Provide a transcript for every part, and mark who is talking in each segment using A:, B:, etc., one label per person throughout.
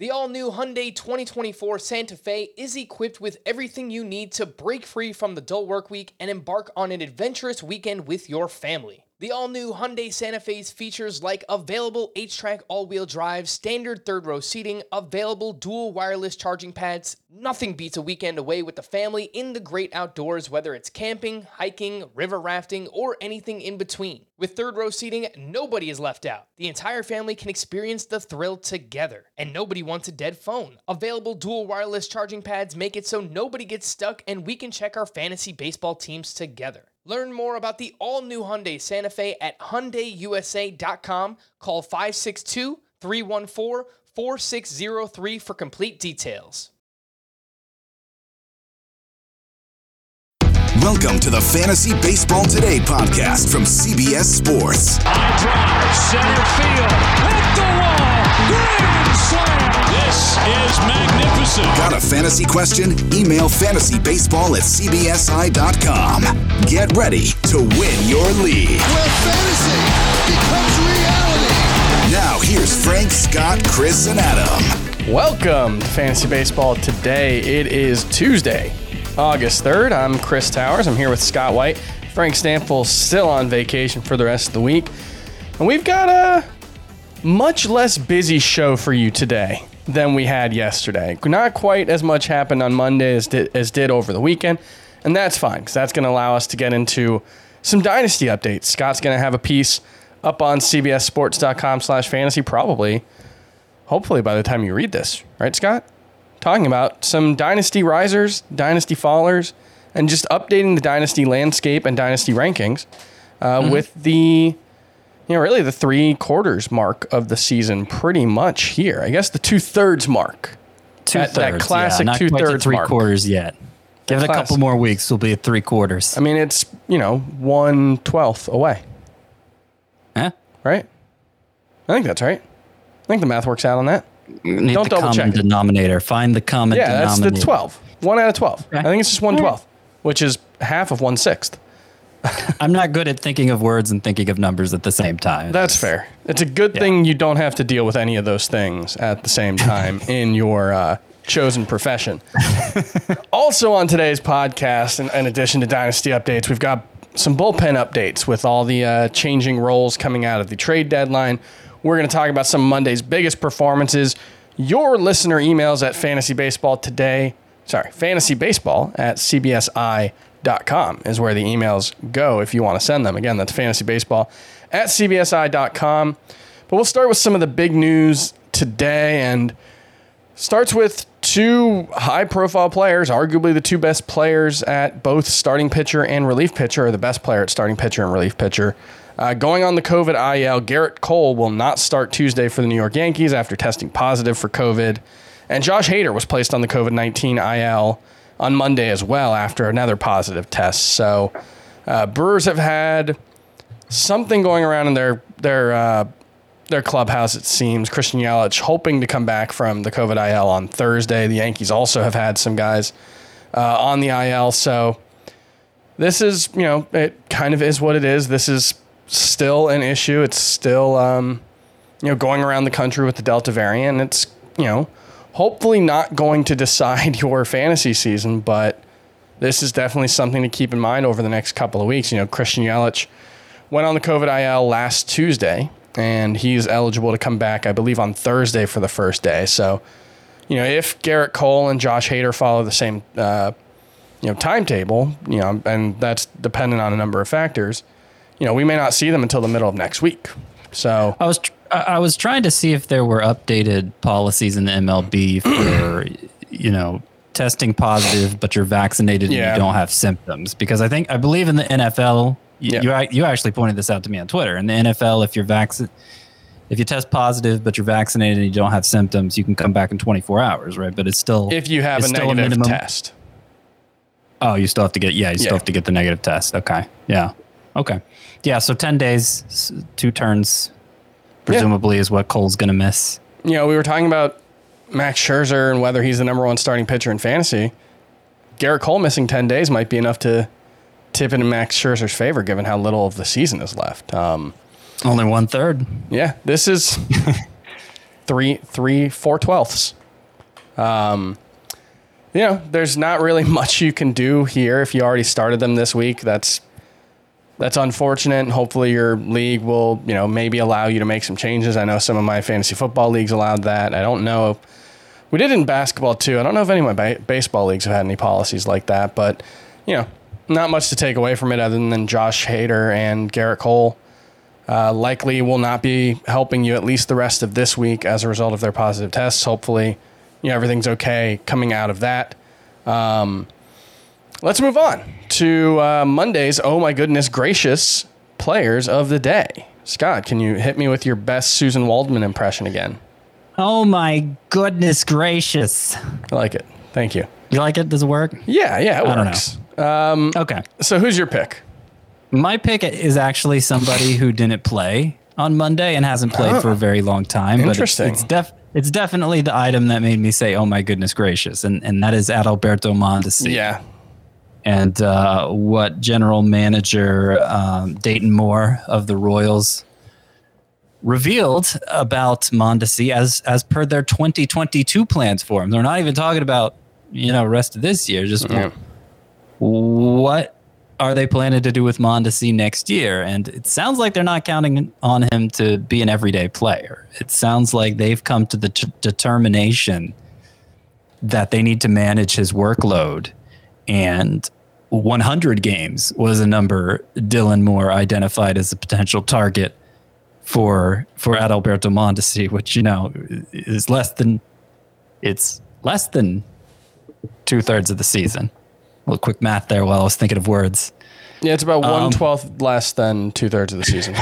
A: The all-new Hyundai 2024 Santa Fe is equipped with everything you need to break free from the dull work week and embark on an adventurous weekend with your family. The all-new Hyundai Santa Fe's features like available H-Track all-wheel drive, standard third-row seating, available dual wireless charging pads. Nothing beats a weekend away with the family in the great outdoors, whether it's camping, hiking, river rafting, or anything in between. With third-row seating, nobody is left out. The entire family can experience the thrill together, and nobody wants a dead phone. Available dual wireless charging pads make it so nobody gets stuck, and we can check our fantasy baseball teams together. Learn more about the all-new Hyundai Santa Fe at HyundaiUSA.com. Call 562-314-4603 for complete details.
B: Welcome to the Fantasy Baseball Today podcast from CBS Sports.
C: High drive, center field, hit the wall, grand slam. This is magnificent.
B: Got a fantasy question? Email fantasybaseball@cbsi.com. Get ready to win your league.
D: Where fantasy becomes reality.
B: Now here's Frank, Scott, Chris, and Adam.
E: Welcome to Fantasy Baseball Today. It is Tuesday, August 3rd. I'm Chris Towers. I'm here with Scott White. Frank Stanfill still on vacation for the rest of the week. And we've got a much less busy show for you today than we had yesterday. Not quite as much happened on Monday as did over the weekend. And that's fine, because that's going to allow us to get into some Dynasty updates. Scott's going to have a piece up on cbssports.com/fantasy hopefully by the time you read this. Right, Scott? Talking about some Dynasty risers, Dynasty fallers, and just updating the Dynasty landscape and Dynasty rankings with the, really the 3/4 mark of the season pretty much here. I guess the 2/3 mark. That classic 2/3
F: mark. 3/4 yet. Give it a couple more weeks, we'll be at 3/4.
E: I mean, it's, 1/12 away.
F: Huh?
E: Right? I think that's right. I think the math works out on that.
F: Need
E: Don't
F: the
E: double check
F: common denominator. Find the common denominator.
E: Yeah, that's the 12. 1 out of 12.
F: Okay.
E: I think it's just 1/12, which is half of 1/6.
F: I'm not good at thinking of words and thinking of numbers at the same time.
E: That's fair. It's a good thing you don't have to deal with any of those things at the same time in your chosen profession. Also on today's podcast, in addition to Dynasty updates, we've got some bullpen updates with all the changing roles coming out of the trade deadline. We're going to talk about some of Monday's biggest performances. Your listener emails at fantasybaseball@cbsi.com is where the emails go if you want to send them. Again, that's fantasybaseball@cbsi.com. But we'll start with some of the big news today, and starts with two high-profile players, arguably the two best players at both starting pitcher and relief pitcher, or the best player at starting pitcher and relief pitcher. Going on the COVID IL, Garrett Cole will not start Tuesday for the New York Yankees after testing positive for COVID. And Josh Hader was placed on the COVID-19 IL on Monday as well after another positive test. So Brewers have had something going around in their clubhouse, it seems. Christian Yelich hoping to come back from the COVID IL on Thursday. The Yankees also have had some guys on the IL. So this is, it kind of is what it is. This is still an issue. It's still, going around the country with the Delta variant. It's, hopefully not going to decide your fantasy season, but this is definitely something to keep in mind over the next couple of weeks. Christian Yelich went on the COVID IL last Tuesday, and he's eligible to come back, I believe, on Thursday for the first day. So, if Garrett Cole and Josh Hader follow the same, timetable, and that's dependent on a number of factors, we may not see them until the middle of next week. So
F: I was trying to see if there were updated policies in the MLB for, testing positive, but you're vaccinated and you don't have symptoms. Because I believe in the NFL, you actually pointed this out to me on Twitter. In the NFL, if you test positive, but you're vaccinated and you don't have symptoms, you can come back in 24 hours, right? But it's still,
E: if you have a negative test.
F: Oh, you still have to get, still have to get the negative test. Okay. Yeah. Okay. Yeah. So 10 days, 2 turns, presumably is what Cole's going to miss.
E: We were talking about Max Scherzer and whether he's the number one starting pitcher in fantasy. Garrett Cole missing 10 days might be enough to tip it in Max Scherzer's favor, given how little of the season is left.
F: Only 1/3.
E: Yeah, this is 4/12. There's not really much you can do here if you already started them this week. That's unfortunate, and hopefully your league will, maybe allow you to make some changes. I know some of my fantasy football leagues allowed that. I don't know. We did in basketball too. I don't know if any of my baseball leagues have had any policies like that, but, not much to take away from it other than Josh Hader and Garrett Cole likely will not be helping you at least the rest of this week as a result of their positive tests. Hopefully, everything's okay coming out of that. Let's move on to Monday's Oh My Goodness Gracious Players of the Day. Scott, can you hit me with your best Susan Waldman impression again?
F: Oh my goodness gracious.
E: I like it. Thank you.
F: You like it? Does it work?
E: Yeah, it works.
F: Okay.
E: So who's your pick?
F: My pick is actually somebody who didn't play on Monday and hasn't played for a very long time.
E: Interesting.
F: But it's definitely the item that made me say, oh my goodness gracious. And that is Adalberto Mondesi.
E: Yeah.
F: And what general manager Dayton Moore of the Royals revealed about Mondesi as per their 2022 plans for him. They're not even talking about, rest of this year. Just what are they planning to do with Mondesi next year? And it sounds like they're not counting on him to be an everyday player. It sounds like they've come to the determination that they need to manage his workload. And 100 games was a number Dylan Moore identified as a potential target for Adalberto Mondesi, which, is less than 2/3 of the season. A little quick math there while I was thinking of words.
E: Yeah, it's about 1/12 less than 2/3 of the season.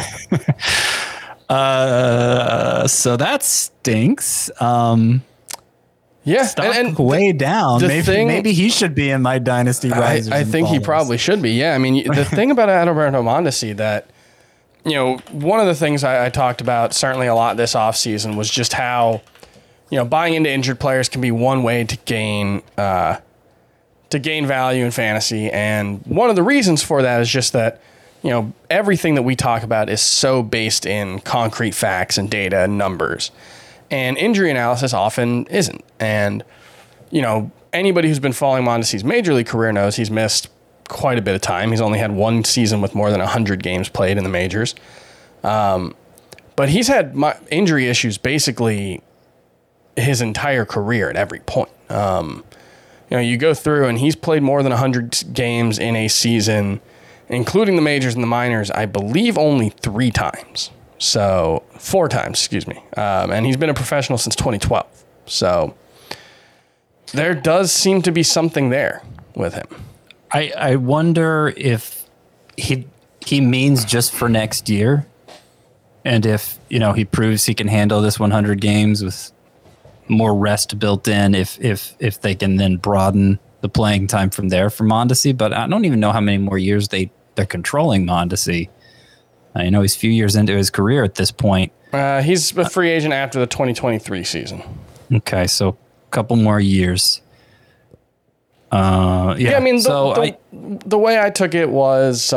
F: So that stinks.
E: Yeah,
F: and way down. Maybe he should be in my dynasty risers.
E: I think he probably should be. Yeah, I mean, the thing about Adalberto Mondesi that, one of the things I talked about certainly a lot this offseason was just how, buying into injured players can be one way to gain value in fantasy. And one of the reasons for that is just that, everything that we talk about is so based in concrete facts and data and numbers. And injury analysis often isn't. And, anybody who's been following Mondesi's major league career knows he's missed quite a bit of time. He's only had one season with more than 100 games played in the majors. But he's had injury issues basically his entire career at every point. You go through and he's played more than 100 games in a season, including the majors and the minors, I believe only 4 times, excuse me. And he's been a professional since 2012. So there does seem to be something there with him.
F: I wonder if he means just for next year, and if he proves he can handle this 100 games with more rest built in, if they can then broaden the playing time from there for Mondesi. But I don't even know how many more years they're controlling Mondesi. He's a few years into his career at this point.
E: He's a free agent after the 2023 season.
F: Okay, so a couple more years. Yeah,
E: I mean, the way I took it was,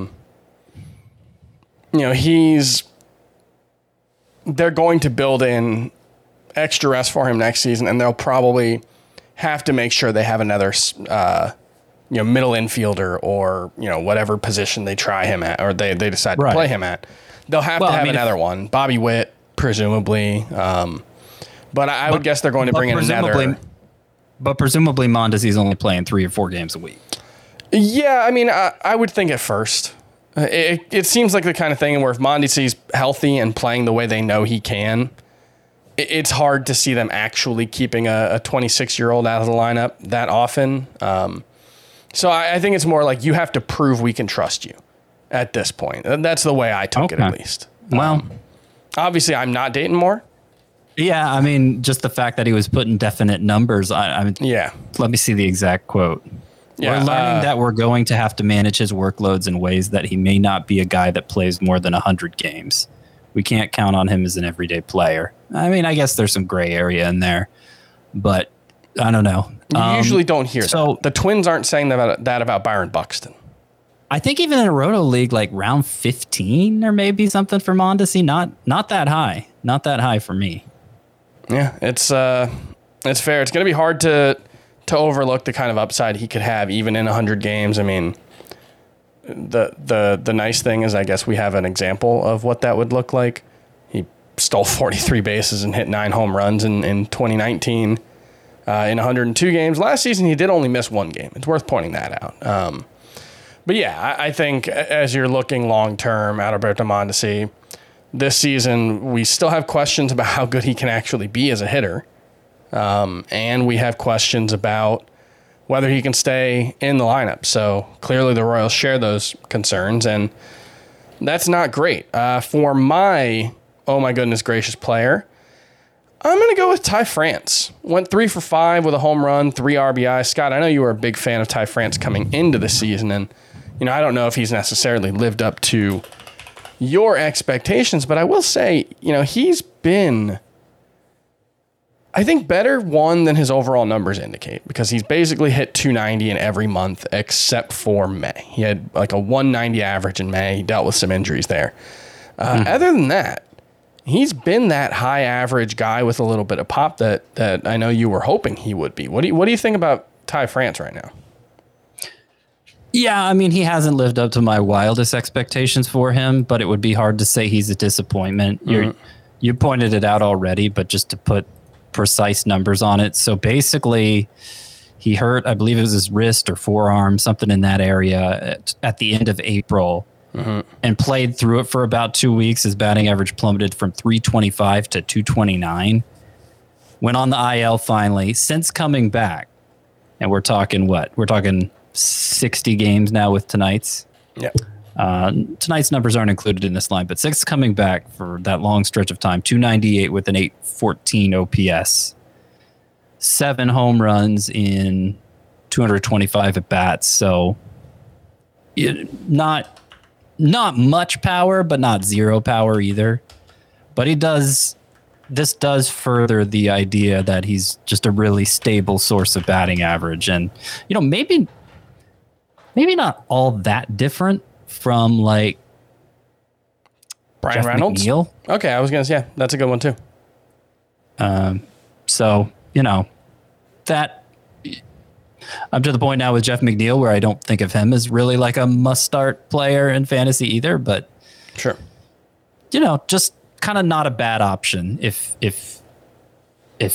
E: they're going to build in extra rest for him next season, and they'll probably have to make sure they have another, middle infielder or, whatever position they try him at, or they decide to play him at. They'll have to have another one. Bobby Witt, presumably. But I would guess they're going to bring in another.
F: But presumably Mondesi's only playing 3 or 4 games a week.
E: Yeah, I mean, I would think at first. It seems like the kind of thing where if Mondesi's healthy and playing the way they know he can, it's hard to see them actually keeping a 26-year-old out of the lineup that often. So I think it's more like you have to prove we can trust you at this point. That's the way I took it, at least.
F: Well,
E: obviously, I'm not Dayton Moore.
F: Yeah, I mean, just the fact that he was putting definite numbers.
E: Yeah.
F: Let me see the exact quote. Yeah, we're learning that we're going to have to manage his workloads in ways that he may not be a guy that plays more than 100 games. We can't count on him as an everyday player. I mean, I guess there's some gray area in there, but I don't know.
E: You usually don't hear that. The Twins aren't saying that about Byron Buxton.
F: I think even in a Roto League, like round 15 or maybe something for Mondesi, not that high. Not that high for me.
E: Yeah, it's fair. It's going to be hard to overlook the kind of upside he could have even in 100 games. I mean, the nice thing is I guess we have an example of what that would look like. He stole 43 bases and hit 9 home runs in 2019 in 102 games. Last season, he did only miss 1 game. It's worth pointing that out. But yeah, I think as you're looking long-term, Adalberto Mondesi, this season, we still have questions about how good he can actually be as a hitter. And we have questions about whether he can stay in the lineup. So clearly the Royals share those concerns, and that's not great. For my, oh my goodness gracious player, I'm going to go with Ty France. Went 3 for 5 with a home run, 3 RBI. Scott, I know you were a big fan of Ty France coming into the season, and I don't know if he's necessarily lived up to your expectations, but I will say, he's been, I think, better than his overall numbers indicate, because he's basically hit 290 in every month except for May. He had like a 190 average in May. He dealt with some injuries there. Other than that, he's been that high average guy with a little bit of pop that I know you were hoping he would be. What do you think about Ty France right now?
F: Yeah, I mean, he hasn't lived up to my wildest expectations for him, but it would be hard to say he's a disappointment. You pointed it out already, but just to put precise numbers on it. So basically, he hurt, I believe it was his wrist or forearm, something in that area at the end of April, and played through it for about 2 weeks. His batting average plummeted from 325 to 229. Went on the IL finally. Since coming back, and we're talking what? We're talking 60 games now with tonight's.
E: Yeah.
F: Tonight's numbers aren't included in this line, but 6 coming back for that long stretch of time. 298 with an 814 OPS. 7 home runs in 225 at bats. So not much power, but not zero power either. But this does further the idea that he's just a really stable source of batting average. And, maybe not all that different from like
E: Brian
F: Jeff
E: Reynolds.
F: McNeil.
E: Okay, I was going to say, yeah, that's a good one too.
F: So, that I'm to the point now with Jeff McNeil where I don't think of him as really like a must-start player in fantasy either, but
E: sure.
F: Just kind of not a bad option if you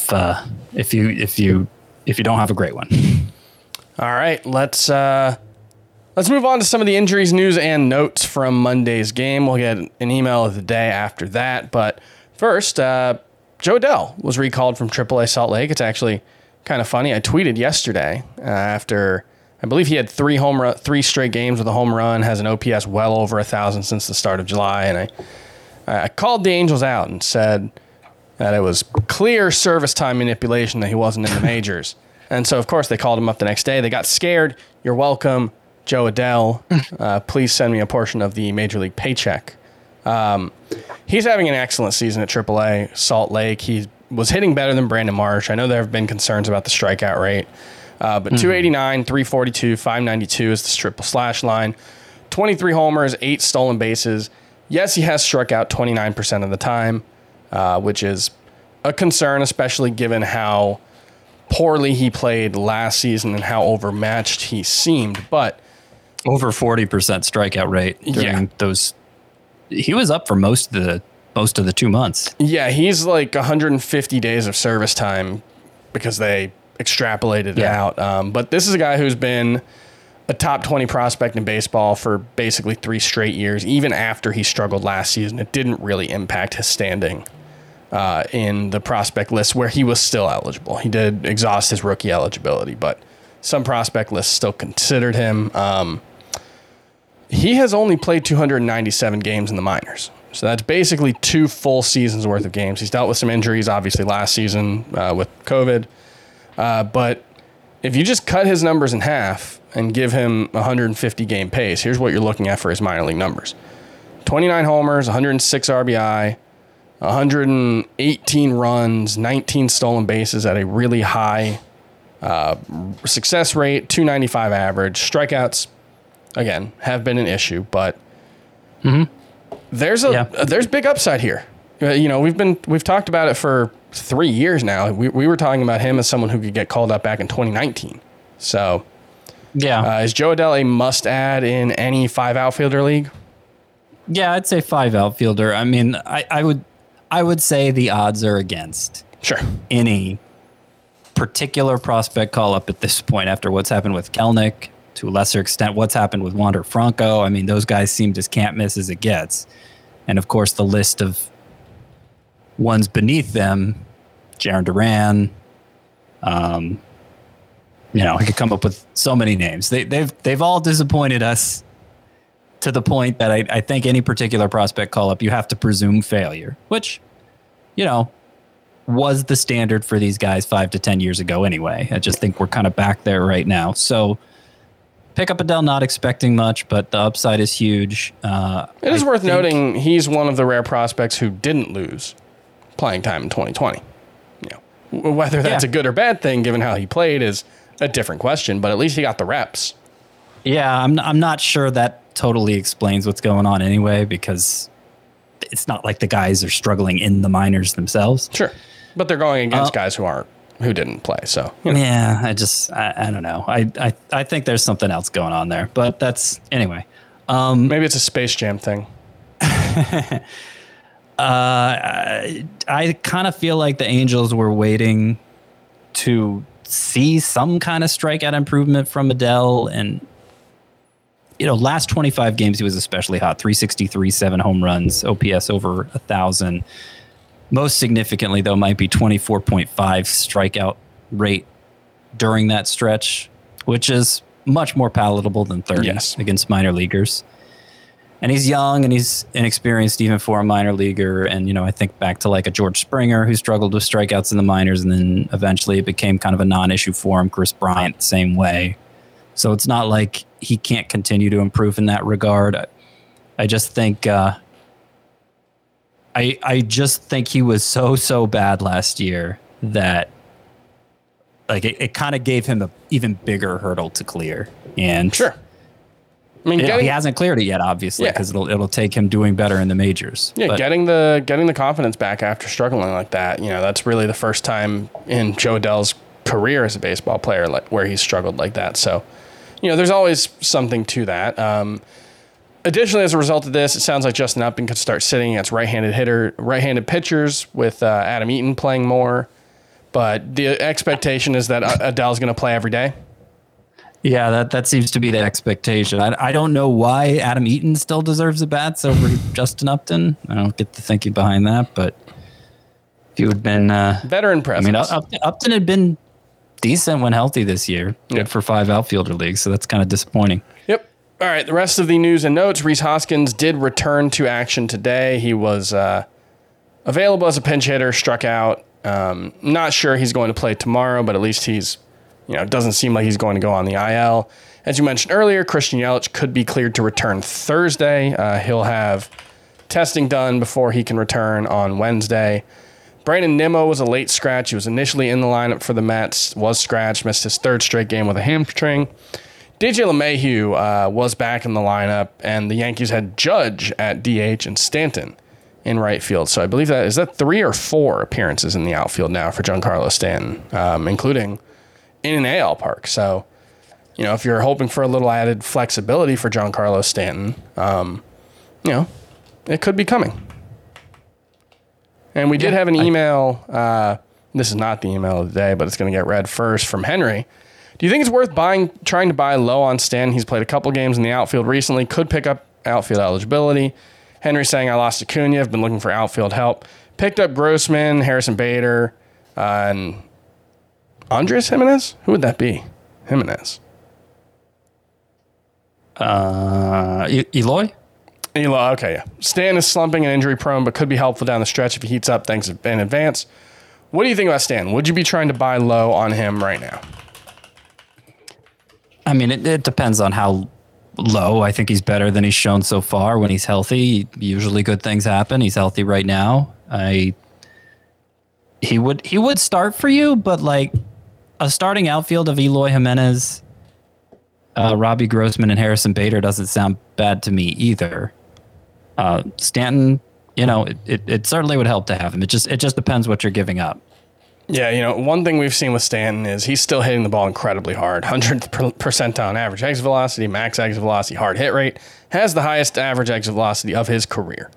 F: don't have a great one.
E: All right, let's move on to some of the injuries, news, and notes from Monday's game. We'll get an email of the day after that. But first, Jo Adell was recalled from AAA Salt Lake. It's actually kind of funny. I tweeted yesterday after, I believe he had 3 straight games with a home run, has an OPS well over 1,000 since the start of July. And I called the Angels out and said that it was clear service time manipulation that he wasn't in the majors. And so, of course, they called him up the next day. They got scared. You're welcome, Jo Adell. Please send me a portion of the Major League paycheck. He's having an excellent season at AAA Salt Lake. He was hitting better than Brandon Marsh. I know there have been concerns about the strikeout rate. But 289, 342, 592 is the triple slash line. 23 homers, 8 stolen bases. Yes, he has struck out 29% of the time, which is a concern, especially given how poorly he played last season and how overmatched he seemed. But
F: over 40% strikeout rate during those. He was up for most of the 2 months. Yeah,
E: he's like 150 days of service time because they extrapolated it out. But this is a guy who's been a top 20 prospect in baseball for basically 3 straight years. Even after he struggled last season, it didn't really impact his standing in the prospect list where he was still eligible. He did exhaust his rookie eligibility, but some prospect lists still considered him. He has only played 297 games in the minors. So that's basically 2 full seasons worth of games. He's dealt with some injuries, obviously, last season with COVID. But if you just cut his numbers in half and give him 150 game pace, here's what you're looking at for his minor league numbers. 29 homers, 106 RBI, 118 runs, 19 stolen bases at a really high success rate, 295 average. Strikeouts, again, have been an issue, but there's big upside here. We've talked about it for 3 years now. We were talking about him as someone who could get called up back in 2019. So, is Jo Adell a must-add in any 5 outfielder league?
F: Yeah, I'd say 5 outfielder. I mean, I would say the odds are against any particular prospect call-up at this point after what's happened with Kelenic, to a lesser extent what's happened with Wander Franco. I mean, those guys seemed as can't miss as it gets. And, of course, the list of ones beneath them, Jarren Duran, I could come up with so many names. They've all disappointed us to the point that I think any particular prospect call-up, you have to presume failure, which, was the standard for these guys 5 to 10 years ago anyway. I just think we're kind of back there right now. So pick up Adell, not expecting much, but the upside is huge.
E: It is worth noting he's one of the rare prospects who didn't lose playing time in 2020. Whether that's a good or bad thing, given how he played, is a different question, but at least he got the reps.
F: Yeah, I'm not sure that totally explains what's going on anyway, because it's not like the guys are struggling in the minors themselves.
E: Sure. But they're going against guys who didn't play. So
F: yeah, I don't know. I think there's something else going on there, but that's anyway.
E: Maybe it's a Space Jam thing.
F: I kind of feel like the Angels were waiting to see some kind of strikeout improvement from Adell, and last 25 games he was especially hot. 363, 7 home runs, OPS over 1,000. Most significantly, though, might be 24.5 strikeout rate during that stretch, which is much more palatable than 30 against minor leaguers. And he's young and he's inexperienced even for a minor leaguer. And, I think back to like a George Springer who struggled with strikeouts in the minors, and then eventually it became kind of a non-issue for him. Chris Bryant, same way. So it's not like he can't continue to improve in that regard. I just think I just think he was so bad last year that like it kind of gave him an even bigger hurdle to clear. And
E: sure. I mean,
F: he hasn't cleared it yet, obviously, because it'll take him doing better in the majors.
E: Yeah, but getting the confidence back after struggling like that, that's really the first time in Jo Adell's career as a baseball player where he's struggled like that. So, there's always something to that. Additionally, as a result of this, it sounds like Justin Upton could start sitting against right-handed pitchers with Adam Eaton playing more. But the expectation is that Adell's going to play every day.
F: Yeah, that seems to be the expectation. I don't know why Adam Eaton still deserves the bats over Justin Upton. I don't get the thinking behind that, but if you had been
E: veteran presence.
F: I mean, Upton had been decent when healthy this year. Good for 5 outfielder leagues, so that's kind of disappointing.
E: Yep. All right, the rest of the news and notes. Rhys Hoskins did return to action today. He was available as a pinch hitter, struck out. Not sure he's going to play tomorrow, but at least he's, it doesn't seem like he's going to go on the IL. As you mentioned earlier, Christian Yelich could be cleared to return Thursday. He'll have testing done before he can return on Wednesday. Brandon Nimmo was a late scratch. He was initially in the lineup for the Mets, was scratched, missed his 3rd straight game with a hamstring. DJ LeMahieu was back in the lineup, and the Yankees had Judge at DH and Stanton in right field. So I believe is that 3 or 4 appearances in the outfield now for Giancarlo Stanton, including in an AL park. So, if you're hoping for a little added flexibility for Giancarlo Stanton, it could be coming. And we did have an email. This is not the email of the day, but it's going to get read first from Henry. Do you think it's worth trying to buy low on Stanton? He's played a couple games in the outfield recently, could pick up outfield eligibility. Henry saying, I lost Acuna, I've been looking for outfield help. Picked up Grossman, Harrison Bader, and Andres Jimenez? Who would that be? Jimenez.
F: Eloy?
E: Eloy, okay, yeah. Stan is slumping and injury prone, but could be helpful down the stretch if he heats up things in advance. What do you think about Stan? Would you be trying to buy low on him right now?
F: I mean, it depends on how low. I think he's better than he's shown so far. When he's healthy, usually good things happen. He's healthy right now. He would start for you, but like a starting outfield of Eloy Jimenez, Robbie Grossman, and Harrison Bader doesn't sound bad to me either. Stanton it certainly would help to have him. It just depends what you're giving up.
E: Yeah, one thing we've seen with Stanton is he's still hitting the ball incredibly hard. 100th percentile on average exit velocity, max exit velocity, hard hit rate. Has the highest average exit velocity of his career.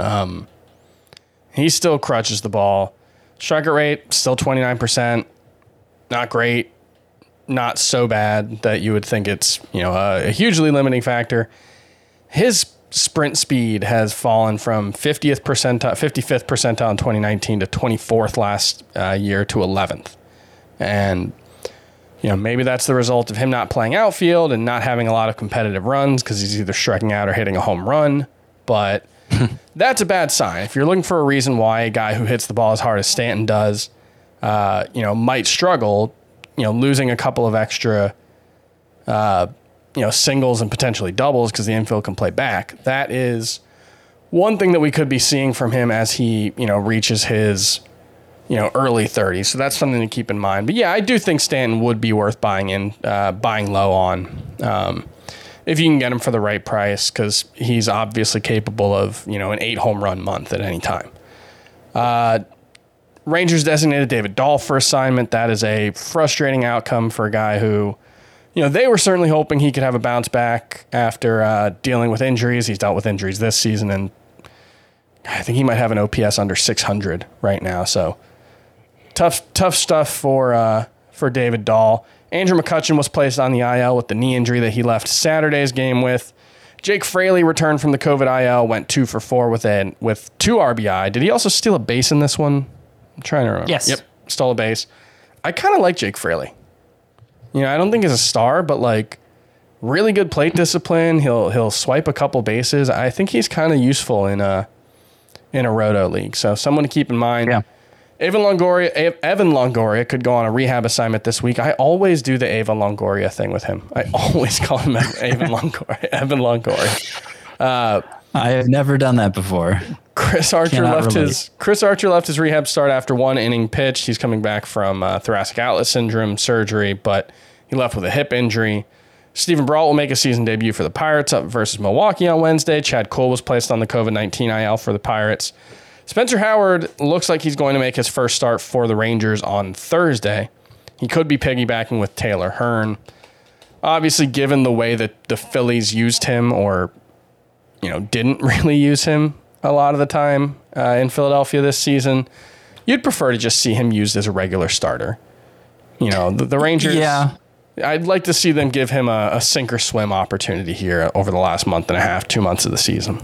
E: He still crutches the ball. Strikeout rate, still 29%. Not great. Not so bad that you would think it's, a hugely limiting factor. His sprint speed has fallen from 55th percentile in 2019 to 24th last year to 11th. And, maybe that's the result of him not playing outfield and not having a lot of competitive runs because he's either striking out or hitting a home run. But that's a bad sign. If you're looking for a reason why a guy who hits the ball as hard as Stanton does, might struggle, losing a couple of extra singles and potentially doubles because the infield can play back. That is one thing that we could be seeing from him as he, reaches his, early 30s. So that's something to keep in mind. But yeah, I do think Stanton would be worth buying low on, if you can get him for the right price, because he's obviously capable of, an 8 home run month at any time. Rangers designated David Dahl for assignment. That is a frustrating outcome for a guy who, they were certainly hoping he could have a bounce back after dealing with injuries. He's dealt with injuries this season, and I think he might have an OPS under 600 right now. So tough stuff for David Dahl. Andrew McCutchen was placed on the IL with the knee injury that he left Saturday's game with. Jake Fraley returned from the COVID IL, went 2 for 4 with 2 RBI. Did he also steal a base in this one? I'm trying to remember.
F: Yes.
E: Yep, stole a base. I kind of like Jake Fraley. I don't think he's a star, but really good plate discipline. He'll swipe a couple bases. I think he's kind of useful in a roto league. So someone to keep in mind.
F: Yeah.
E: Evan Longoria could go on a rehab assignment this week. I always do the Evan Longoria thing with him. I always call him Evan Longoria.
F: I have never done that before.
E: Chris Archer left his rehab start after 1 inning pitch. He's coming back from thoracic outlet syndrome surgery, but he left with a hip injury. Stephen Brault will make a season debut for the Pirates up versus Milwaukee on Wednesday. Chad Cole was placed on the COVID-19 IL for the Pirates. Spencer Howard looks like he's going to make his first start for the Rangers on Thursday. He could be piggybacking with Taylor Hearn. Obviously, given the way that the Phillies used him or, didn't really use him a lot of the time in Philadelphia this season, you'd prefer to just see him used as a regular starter. The Rangers... Yeah. I'd like to see them give him a sink or swim opportunity here over the last month and a half, 2 months of the season.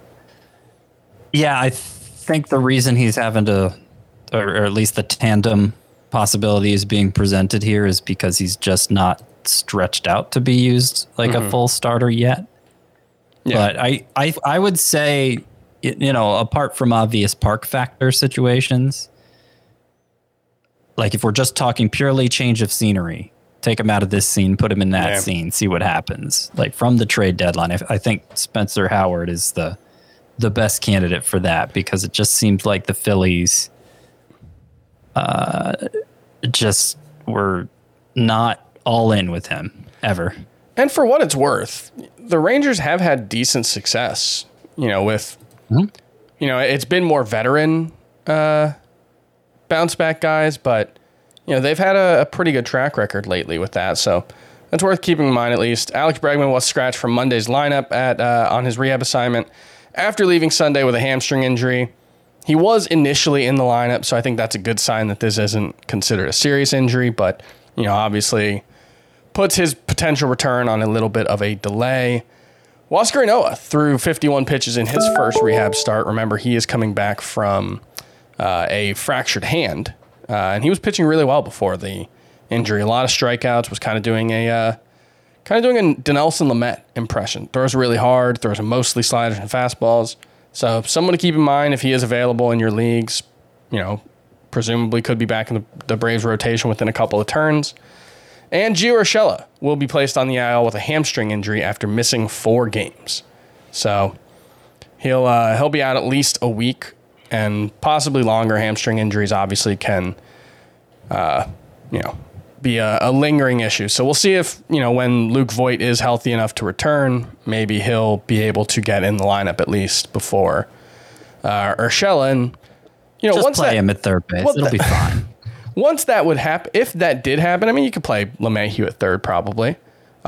F: Yeah, I think the reason he's having to, or at least the tandem possibility is being presented here is because he's just not stretched out to be used like a full starter yet. Yeah. But I would say, apart from obvious park factor situations, like if we're just talking purely change of scenery, take him out of this scene, put him in that scene, see what happens. Like from the trade deadline, I think Spencer Howard is the best candidate for that because it just seems like the Phillies just were not all in with him ever.
E: And for what it's worth, the Rangers have had decent success, with, it's been more veteran bounce back guys, but they've had a pretty good track record lately with that, so that's worth keeping in mind at least. Alex Bregman was scratched from Monday's lineup on his rehab assignment after leaving Sunday with a hamstring injury. He was initially in the lineup, so I think that's a good sign that this isn't considered a serious injury, but, obviously puts his potential return on a little bit of a delay. Huascar Ynoa threw 51 pitches in his first rehab start. Remember, he is coming back from a fractured hand. And he was pitching really well before the injury. A lot of strikeouts, was kind of doing a Dinelson Lamet impression. Throws really hard, throws mostly sliders and fastballs. So someone to keep in mind if he is available in your leagues, presumably could be back in the Braves rotation within a couple of turns. And Gio Urshela will be placed on the IL with a hamstring injury after missing 4 games. So he'll be out at least a week. And possibly longer. Hamstring injuries obviously can, be a lingering issue. So we'll see if, when Luke Voit is healthy enough to return, maybe he'll be able to get in the lineup at least before Urshela, and
F: just
E: once
F: play him at third base. It'll be fine.
E: Once that would happen, if that did happen, I mean, you could play LeMahieu at third probably.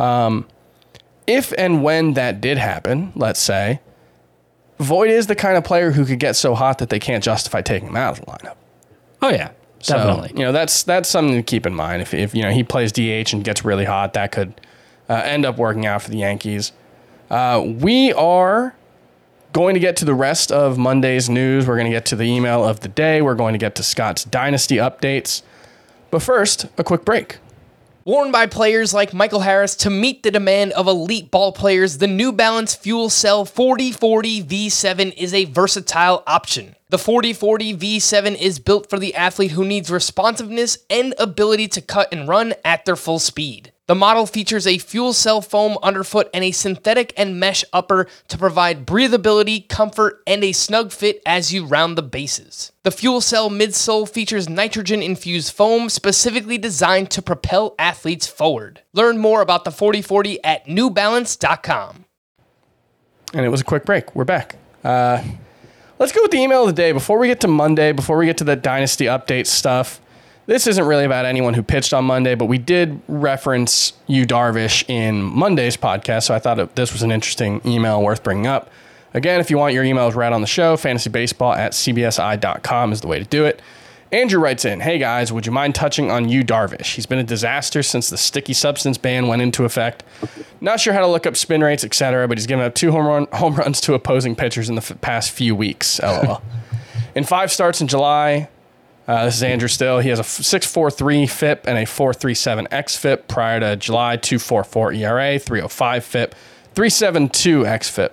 E: If and when that did happen, let's say, Voit is the kind of player who could get so hot that they can't justify taking him out of the lineup.
F: Oh yeah, definitely.
E: So, that's something to keep in mind. If he plays DH and gets really hot, that could end up working out for the Yankees. We are going to get to the rest of Monday's news. We're going to get to the email of the day. We're going to get to Scott's Dynasty updates. But first, a quick break.
A: Worn by players like Michael Harris to meet the demand of elite ball players, the New Balance Fuel Cell 4040 V7 is a versatile option. The 4040 V7 is built for the athlete who needs responsiveness and ability to cut and run at their full speed. The model features a fuel cell foam underfoot and a synthetic and mesh upper to provide breathability, comfort, and a snug fit as you round the bases. The fuel cell midsole features nitrogen-infused foam specifically designed to propel athletes forward. Learn more about the 4040 at newbalance.com.
E: And it was a quick break. We're back. Let's go with the email of the day. Before we get to Monday, before we get to the Dynasty update stuff, this isn't really about anyone who pitched on Monday, but we did reference Yu Darvish in Monday's podcast, so I thought this was an interesting email worth bringing up. Again, if you want your emails read on the show, fantasybaseball@cbsi.com is the way to do it. Andrew writes in, "Hey guys, would you mind touching on Yu Darvish? He's been a disaster since the sticky substance ban went into effect. Not sure how to look up spin rates, etc., but he's given up 2 home runs to opposing pitchers in the past few weeks. LOL. In 5 starts in July, this is Andrew still. He has a 6.43 FIP and a 4.37 xFIP prior to July. 2.44 ERA, 3.05 FIP, 3.72 xFIP.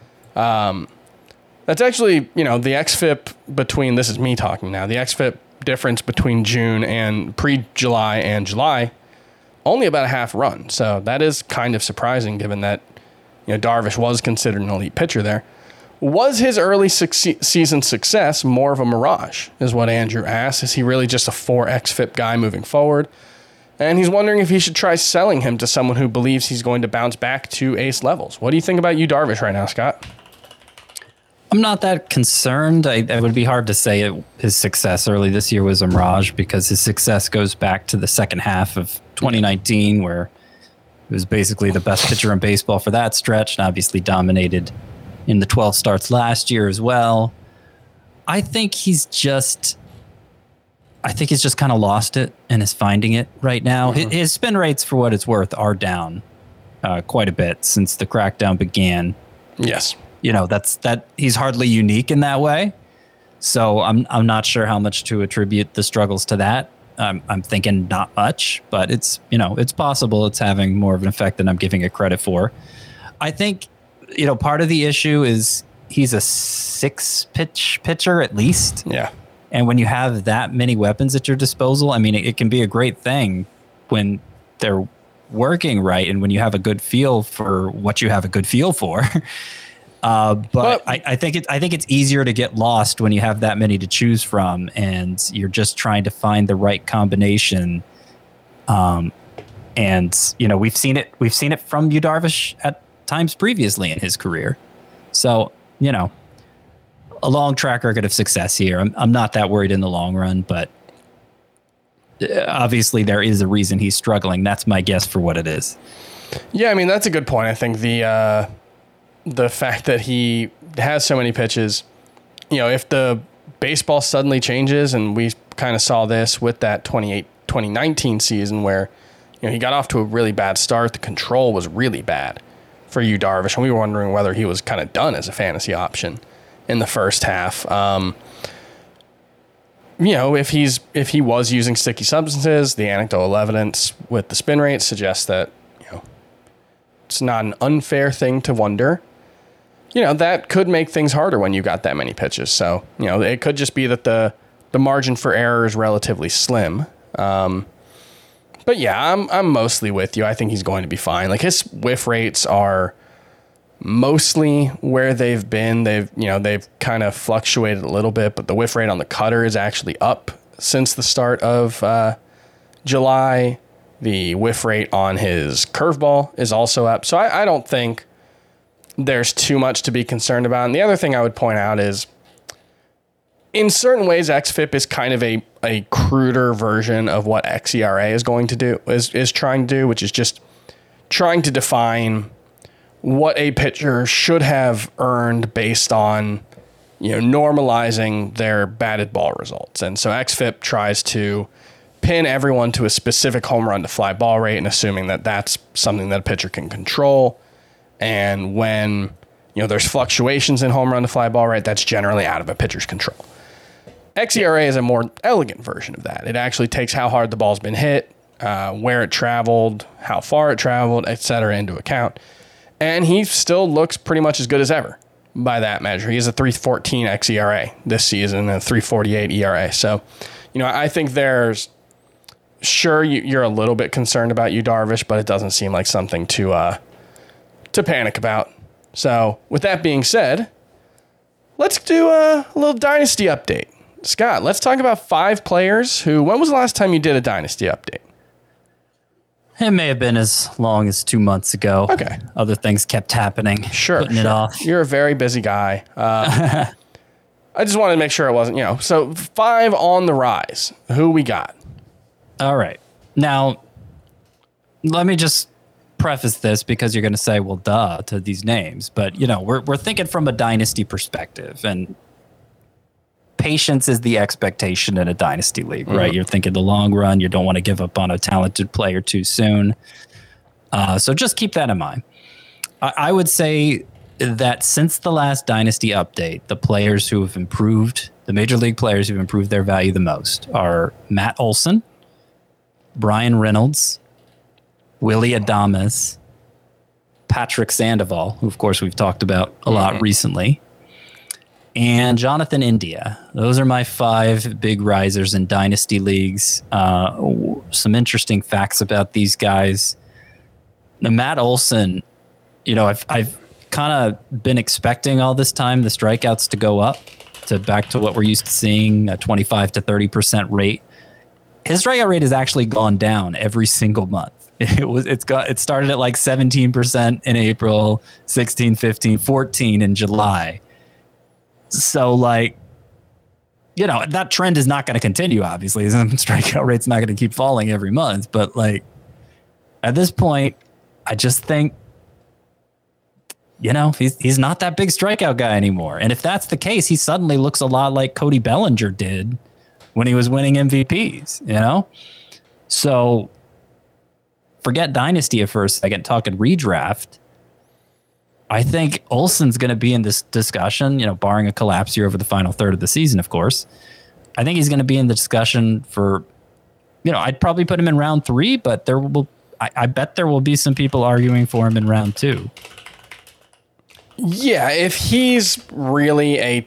E: That's actually, the xFIP between, this is me talking now, the xFIP difference between June and pre-July and July, only about a half run. So that is kind of surprising given that, Darvish was considered an elite pitcher there. Was his early season success more of a mirage, is what Andrew asks. Is he really just a 4 xFIP guy moving forward? And he's wondering if he should try selling him to someone who believes he's going to bounce back to ace levels. What do you think about Yu Darvish right now, Scott?
F: I'm not that concerned. It would be hard to say his success early this year was a mirage because his success goes back to the second half of 2019 where he was basically the best pitcher in baseball for that stretch and obviously dominated in the 12 starts last year as well. I think he's just kind of lost it and is finding it right now. Mm-hmm. His spin rates, for what it's worth, are down quite a bit since the crackdown began.
E: Yes.
F: That he's hardly unique in that way. So I'm not sure how much to attribute the struggles to that. I'm thinking not much, but it's possible it's having more of an effect than I'm giving it credit for. I think, part of the issue is he's a 6-pitch pitcher at least.
E: Yeah.
F: And when you have that many weapons at your disposal, I mean, it can be a great thing when they're working right and when you have a good feel for what you have a good feel for. But I think it's easier to get lost when you have that many to choose from, and you're just trying to find the right combination. And we've seen it from Yu Darvish at times previously in his career. So a long track record of success here. I'm not that worried in the long run, but obviously there is a reason he's struggling. That's my guess for what it is.
E: Yeah, I mean that's a good point. I think the fact that he has so many pitches, if the baseball suddenly changes, and we kind of saw this with that 2019 season where, he got off to a really bad start. The control was really bad for Yu Darvish, and we were wondering whether he was kind of done as a fantasy option in the first half. If he was using sticky substances, the anecdotal evidence with the spin rate suggests that, it's not an unfair thing to wonder. That could make things harder when you got that many pitches. So, it could just be that the margin for error is relatively slim. But yeah, I'm mostly with you. I think he's going to be fine. Like his whiff rates are mostly where they've been. They've kind of fluctuated a little bit, but the whiff rate on the cutter is actually up since the start of July. The whiff rate on his curveball is also up. So I don't think there's too much to be concerned about. And the other thing I would point out is in certain ways, XFIP is kind of a cruder version of what xERA is going to do, is trying to do, which is just trying to define what a pitcher should have earned based on, normalizing their batted ball results. And so XFIP tries to pin everyone to a specific home run to fly ball rate and assuming that that's something that a pitcher can control. And when, there's fluctuations in home run to fly ball rate, that's generally out of a pitcher's control. xERA is a more elegant version of that. It actually takes how hard the ball's been hit, where it traveled, how far it traveled, etc. into account. And he still looks pretty much as good as ever by that measure. He has a 3.14 xERA this season and a 3.48 ERA. So, I think there's, sure, you're a little bit concerned about Yu Darvish, but it doesn't seem like something to panic about. So, with that being said, let's do a little dynasty update. Scott, let's talk about 5 players who, when was the last time you did a dynasty update?
F: It may have been as long as 2 months ago.
E: Okay.
F: Other things kept happening. Putting it off.
E: You're a very busy guy. I just wanted to make sure it wasn't, So 5 on the rise. Who we got?
F: All right. Now, let me just preface this because you're going to say, well, duh, to these names. But, we're thinking from a dynasty perspective. And patience is the expectation in a dynasty league, right? You're thinking the long run. You don't want to give up on a talented player too soon. So just keep that in mind. I would say that since the last dynasty update, the players who have improved, the major league players who've improved their value the most are Matt Olson, Brian Reynolds, Willy Adames, Patrick Sandoval, who of course we've talked about a lot recently, and Jonathan India. Those are my 5 big risers in dynasty leagues. Some interesting facts about these guys. Now, Matt Olson, I've kind of been expecting all this time the strikeouts to go up to back to what we're used to seeing, a 25 to 30% rate. His strikeout rate has actually gone down every single month. It started at like 17% in April, 16, 15, 14 in July. So that trend is not going to continue, obviously. The strikeout rate's not going to keep falling every month. But at this point, I just think, he's not that big strikeout guy anymore. And if that's the case, he suddenly looks a lot like Cody Bellinger did when he was winning MVPs, So forget dynasty for a second, talking redraft. I think Olson's going to be in this discussion, barring a collapse here over the final third of the season, of course. I think he's going to be in the discussion for, I'd probably put him in round 3, but I bet there will be some people arguing for him in round 2.
E: Yeah, if he's really a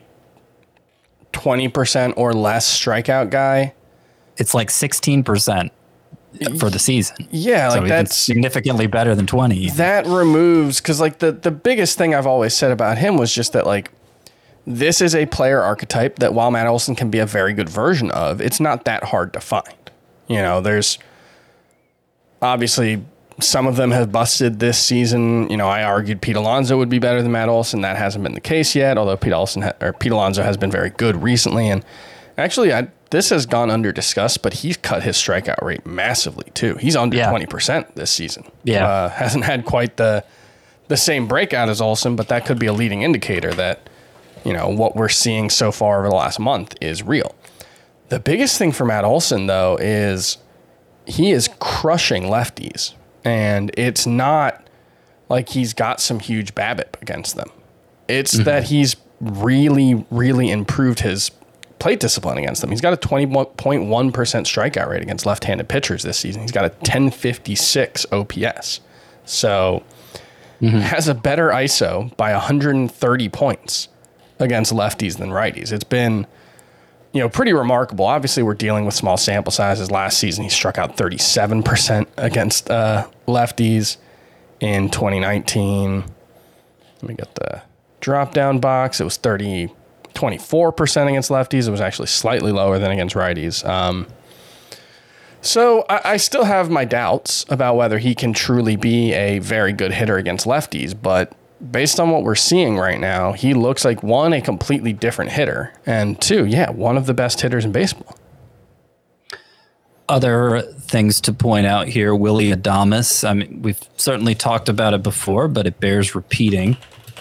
E: 20% or less strikeout guy,
F: it's like 16% for the season.
E: Yeah,
F: so
E: that's
F: significantly better than 20.
E: That removes, because the biggest thing I've always said about him was just that this is a player archetype that while Matt Olson can be a very good version of, it's not that hard to find. There's obviously some of them have busted this season. I argued Pete Alonso would be better than Matt Olson. That hasn't been the case yet, although Pete Alonso has been very good recently. And actually, this has gone under discussed, but he's cut his strikeout rate massively too. He's under 20% this season.
F: Yeah,
E: hasn't had quite the same breakout as Olson, but that could be a leading indicator that what we're seeing so far over the last month is real. The biggest thing for Matt Olson though is he is crushing lefties. And it's not like he's got some huge BABIP against them. It's that he's really, really improved his plate discipline against them. He's got a 20.1% strikeout rate against left-handed pitchers this season. He's got a 1056 OPS. So has a better ISO by 130 points against lefties than righties. It's been pretty remarkable. Obviously, we're dealing with small sample sizes. Last season, he struck out 37% against lefties. In 2019, let me get the drop-down box. It was 24% against lefties. It was actually slightly lower than against righties. So I still have my doubts about whether he can truly be a very good hitter against lefties, but based on what we're seeing right now, he looks like, one, a completely different hitter, and two, one of the best hitters in baseball.
F: Other things to point out here, Willy Adames. I mean, we've certainly talked about it before, but it bears repeating.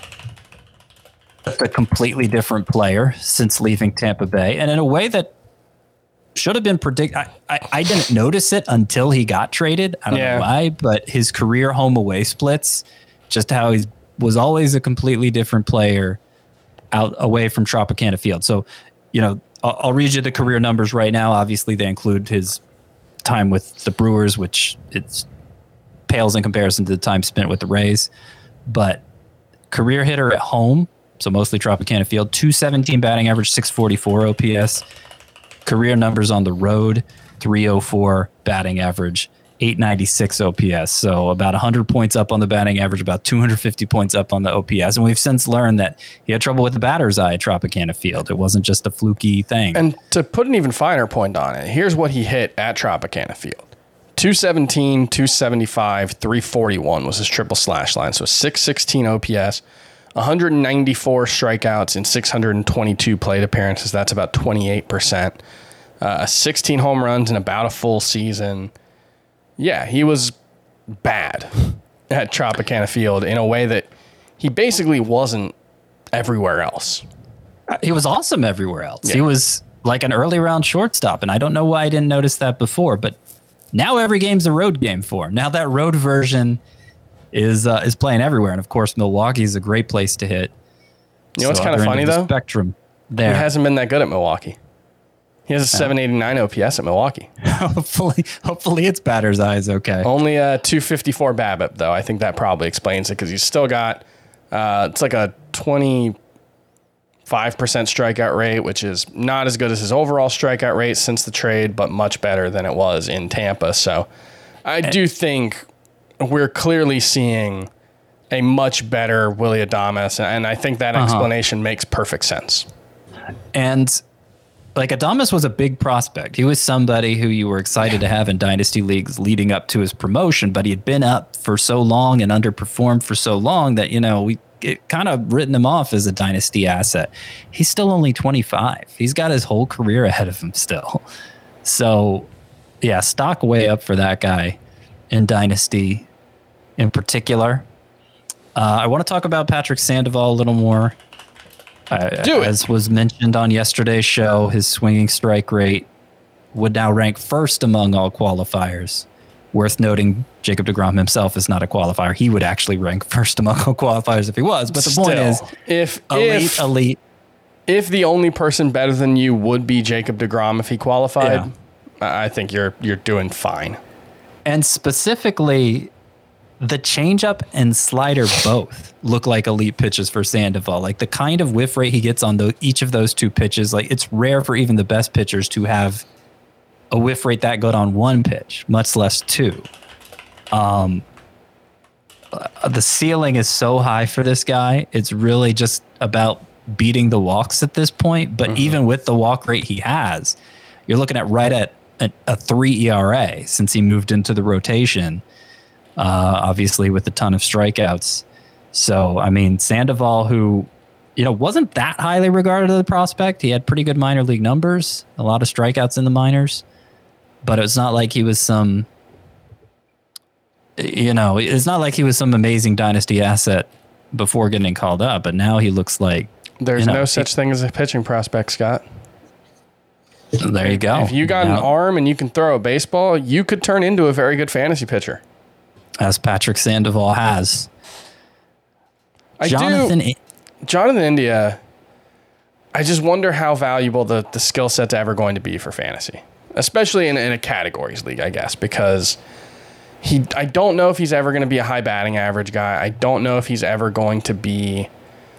F: Just a completely different player since leaving Tampa Bay, and in a way that should have been predicted. I didn't notice it until he got traded. I don't know why, but his career home away splits, just how he was always a completely different player out away from Tropicana Field. So, I'll read you the career numbers right now. Obviously, they include his time with the Brewers, which it pales in comparison to the time spent with the Rays. But career hitter at home, so mostly Tropicana Field, 217 batting average, 644 OPS. Career numbers on the road, 304 batting average, 896 OPS. So about 100 points up on the batting average, about 250 points up on the OPS. And we've since learned that he had trouble with the batter's eye at Tropicana Field. It wasn't just a fluky thing.
E: And to put an even finer point on it, here's what he hit at Tropicana Field. 217, 275, 341 was his triple slash line. So 616 OPS, 194 strikeouts in 622 plate appearances. That's about 28%. 16 home runs in about a full season. Yeah, he was bad at Tropicana Field in a way that he basically wasn't everywhere else.
F: He was awesome everywhere else. Yeah. He was like an early round shortstop, and I don't know why I didn't notice that before, but now every game's a road game for him. Now that road version is playing everywhere, and of course Milwaukee's a great place to hit.
E: You know what's kind of funny though?
F: Spectrum there.
E: He hasn't been that good at Milwaukee. He has a 789 OPS at Milwaukee.
F: Hopefully it's batter's eyes okay.
E: Only a 254 BABIP, though. I think that probably explains it because he's still got, it's like a 25% strikeout rate, which is not as good as his overall strikeout rate since the trade, but much better than it was in Tampa. So I do think we're clearly seeing a much better Willy Adames, and I think that explanation makes perfect sense.
F: And like Adames was a big prospect. He was somebody who you were excited to have in dynasty leagues leading up to his promotion, but he had been up for so long and underperformed for so long that, we kind of written him off as a dynasty asset. He's still only 25. He's got his whole career ahead of him still. So, yeah, stock way up for that guy in dynasty in particular. I want to talk about Patrick Sandoval a little more. As was mentioned on yesterday's show, his swinging strike rate would now rank first among all qualifiers. Worth noting, Jacob deGrom himself is not a qualifier. He would actually rank first among all qualifiers if he was. But the point is, elite.
E: If the only person better than you would be Jacob deGrom if he qualified, I think you're doing fine.
F: And specifically, the changeup and slider both look like elite pitches for Sandoval. Like the kind of whiff rate he gets on each of those two pitches, like it's rare for even the best pitchers to have a whiff rate that good on one pitch, much less two. The ceiling is so high for this guy. It's really just about beating the walks at this point. But even with the walk rate he has, you're looking at right at a 3 ERA since he moved into the rotation. Obviously with a ton of strikeouts. So, I mean, Sandoval, who, wasn't that highly regarded as a prospect. He had pretty good minor league numbers, a lot of strikeouts in the minors, but it's not like he was some, it's not like he was some amazing dynasty asset before getting called up, but now he looks like
E: there's no such thing as a pitching prospect, Scott.
F: There you go.
E: If you got an arm and you can throw a baseball, you could turn into a very good fantasy pitcher.
F: As Patrick Sandoval has.
E: Jonathan India, I just wonder how valuable the skill set's ever going to be for fantasy, especially in a categories league, I guess, because I don't know if he's ever going to be a high batting average guy. I don't know if he's ever going to be,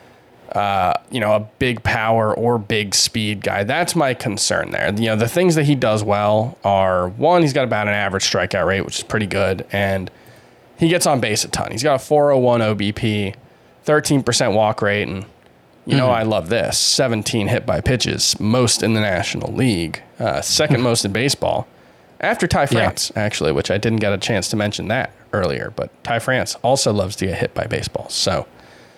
E: a big power or big speed guy. That's my concern there. The things that he does well are, one, he's got about an average strikeout rate, which is pretty good, and he gets on base a ton. He's got a 401 OBP, 13% walk rate, and I love this. 17 hit by pitches, most in the National League, second most in baseball, after Ty France, actually, which I didn't get a chance to mention that earlier. But Ty France also loves to get hit by baseball. So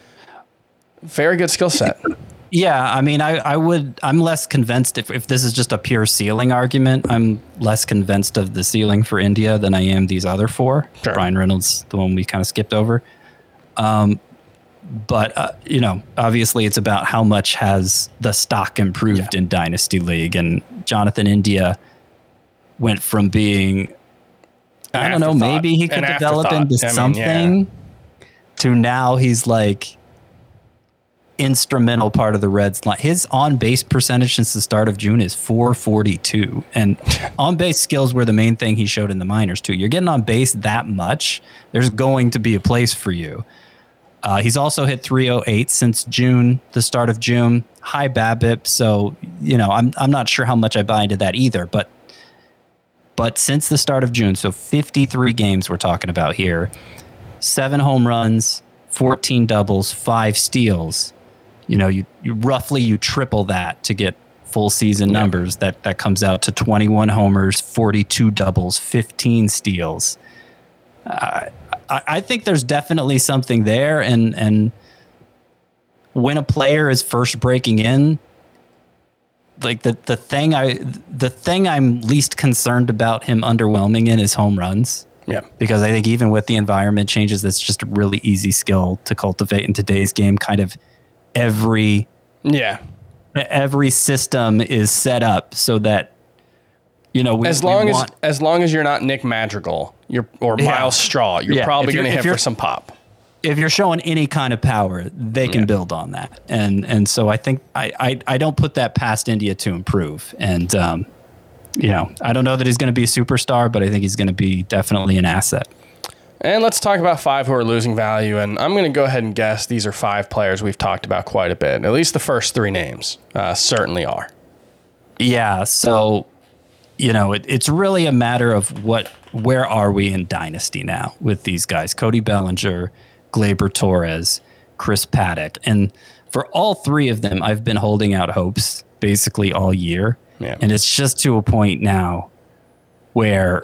E: Very good skill set.
F: Yeah, I mean, I'm less convinced if this is just a pure ceiling argument. I'm less convinced of the ceiling for India than I am these other four.
E: Sure.
F: Brian Reynolds, the one we kind of skipped over. But obviously it's about how much has the stock improved in Dynasty League. And Jonathan India went from being, I don't know, maybe he could develop into something to now he's like instrumental part of the Reds line. His on-base percentage since the start of June is .442, and on-base skills were the main thing he showed in the minors too. You're getting on base that much, there's going to be a place for you. He's also hit .308 since June, the start of June. High BABIP, so I'm not sure how much I buy into that either. But since the start of June, so 53 games we're talking about here, 7 home runs, 14 doubles, 5 steals. You roughly triple that to get full season numbers. That comes out to 21 homers, 42 doubles, 15 steals. I think there's definitely something there, and when a player is first breaking in, like the thing I'm least concerned about him underwhelming in is home runs.
E: Yeah, because
F: I think even with the environment changes, that's just a really easy skill to cultivate in today's game. Kind of every system is set up so that as
E: long as you're not Nick Madrigal, Miles Straw, you're probably going to hit for some pop.
F: If you're showing any kind of power, they can build on that, and so I think I don't put that past India to improve, and I don't know that he's going to be a superstar, but I think he's going to be definitely an asset.
E: And let's talk about 5 who are losing value, and I'm going to go ahead and guess these are 5 players we've talked about quite a bit. At least the first 3 names certainly are.
F: Yeah, so. It's really a matter of where are we in Dynasty now with these guys? Cody Bellinger, Gleyber Torres, Chris Paddack. And for all 3 of them, I've been holding out hopes basically all year.
E: Yeah.
F: And it's just to a point now where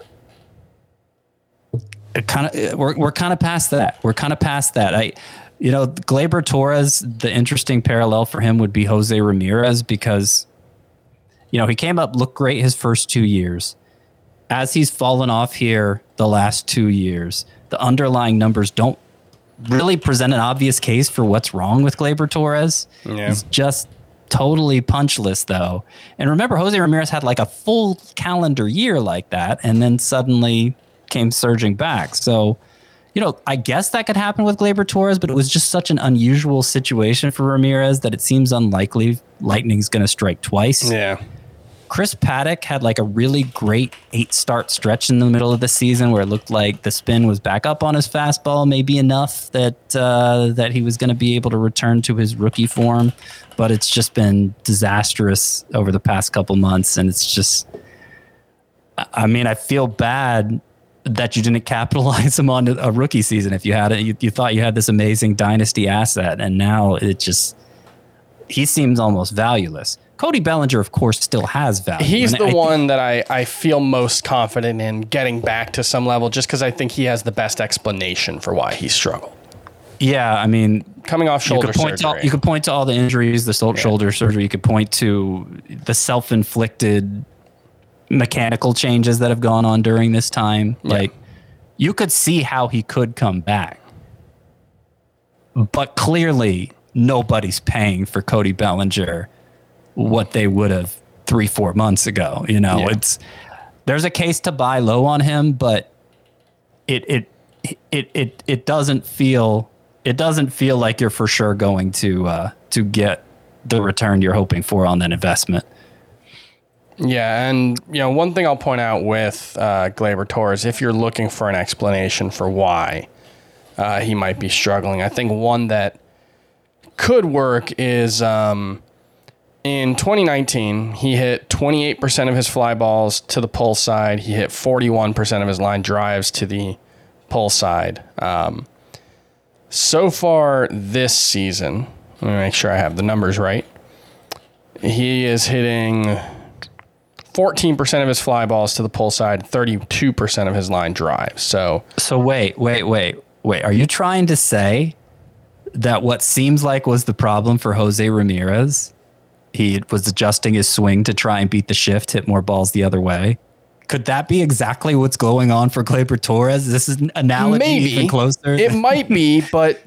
F: we're kind of past that. We're kind of past that. Gleyber Torres, the interesting parallel for him would be Jose Ramirez, because he came up, looked great his first 2 years. As he's fallen off here the last 2 years, the underlying numbers don't really present an obvious case for what's wrong with Gleyber Torres.
E: Yeah.
F: He's just totally punchless, though. And remember, Jose Ramirez had like a full calendar year like that, and then suddenly came surging back. So, I guess that could happen with Gleyber Torres, but it was just such an unusual situation for Ramirez that it seems unlikely lightning's going to strike twice.
E: Yeah.
F: Chris Paddack had like a really great 8-start stretch in the middle of the season where it looked like the spin was back up on his fastball, maybe enough that he was going to be able to return to his rookie form. But it's just been disastrous over the past couple months, and it's just, I feel bad that you didn't capitalize him on a rookie season. If you had it, you thought you had this amazing dynasty asset, and now he seems almost valueless. Cody Bellinger, of course, still has value.
E: He's the one that I feel most confident in getting back to some level, just because I think he has the best explanation for why he struggled.
F: Yeah,
E: coming off shoulder surgery.
F: You could point to all the injuries, the shoulder surgery. You could point to the self-inflicted mechanical changes that have gone on during this time.
E: Yeah.
F: Like, you could see how he could come back. But clearly, nobody's paying for Cody Bellinger what they would have 3-4 months ago. There's a case to buy low on him, but it doesn't feel like you're for sure going to get the return you're hoping for on that investment.
E: Yeah, and one thing I'll point out with Gleyber Torres, if you're looking for an explanation for why he might be struggling, I think one that could work is in 2019, he hit 28% of his fly balls to the pull side. He hit 41% of his line drives to the pull side. So far this season, let me make sure I have the numbers right. He is hitting 14% of his fly balls to the pull side, 32% of his line drives. So
F: wait. Are you trying to say that what seems like was the problem for Jose Ramirez, he was adjusting his swing to try and beat the shift, hit more balls the other way. Could that be exactly what's going on for Gleyber Torres? This is an analogy even closer.
E: It might be, but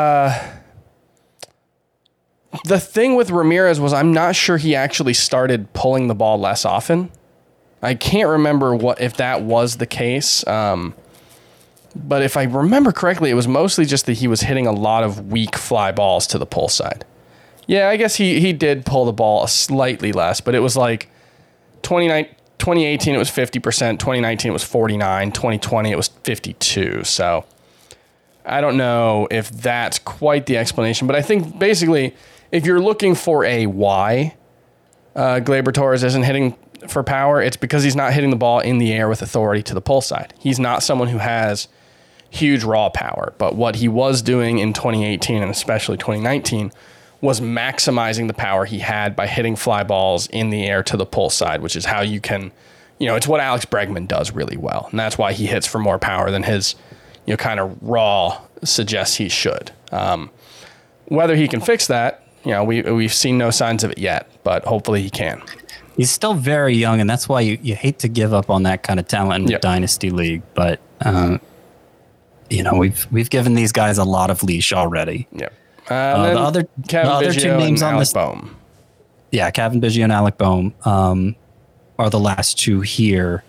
E: the thing with Ramirez was I'm not sure he actually started pulling the ball less often. I can't remember if that was the case. But if I remember correctly, it was mostly just that he was hitting a lot of weak fly balls to the pull side. Yeah, I guess he did pull the ball slightly less, but it was like 2018 it was 50%, 2019 it was 49, 2020 it was 52. So I don't know if that's quite the explanation, but I think basically if you're looking for a why Gleyber Torres isn't hitting for power, it's because he's not hitting the ball in the air with authority to the pull side. He's not someone who has huge raw power, but what he was doing in 2018 and especially 2019 was maximizing the power he had by hitting fly balls in the air to the pull side, which is how you can, it's what Alex Bregman does really well. And that's why he hits for more power than his, kind of raw suggests he should. Whether he can fix that, we've seen no signs of it yet, but hopefully he can.
F: He's still very young, and that's why you hate to give up on that kind of talent in the Dynasty League. But, we've given these guys a lot of leash already.
E: Yep.
F: The other two names on this,
E: Bohm.
F: Yeah, Kevin Biggio and Alec Bohm are the last two here.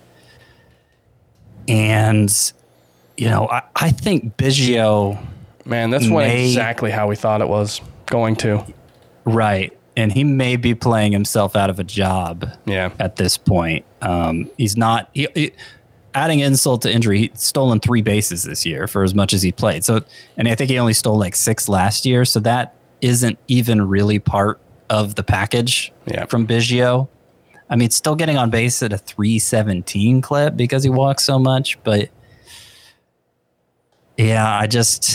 F: And, I think Biggio...
E: Man, that's exactly how we thought it was going to.
F: Right. And he may be playing himself out of a job at this point. He's not... adding insult to injury, he's stolen 3 bases this year for as much as he played. So, and I think he only stole like 6 last year. So that isn't even really part of the package from Biggio. I mean, still getting on base at a 317 clip because he walks so much. But yeah,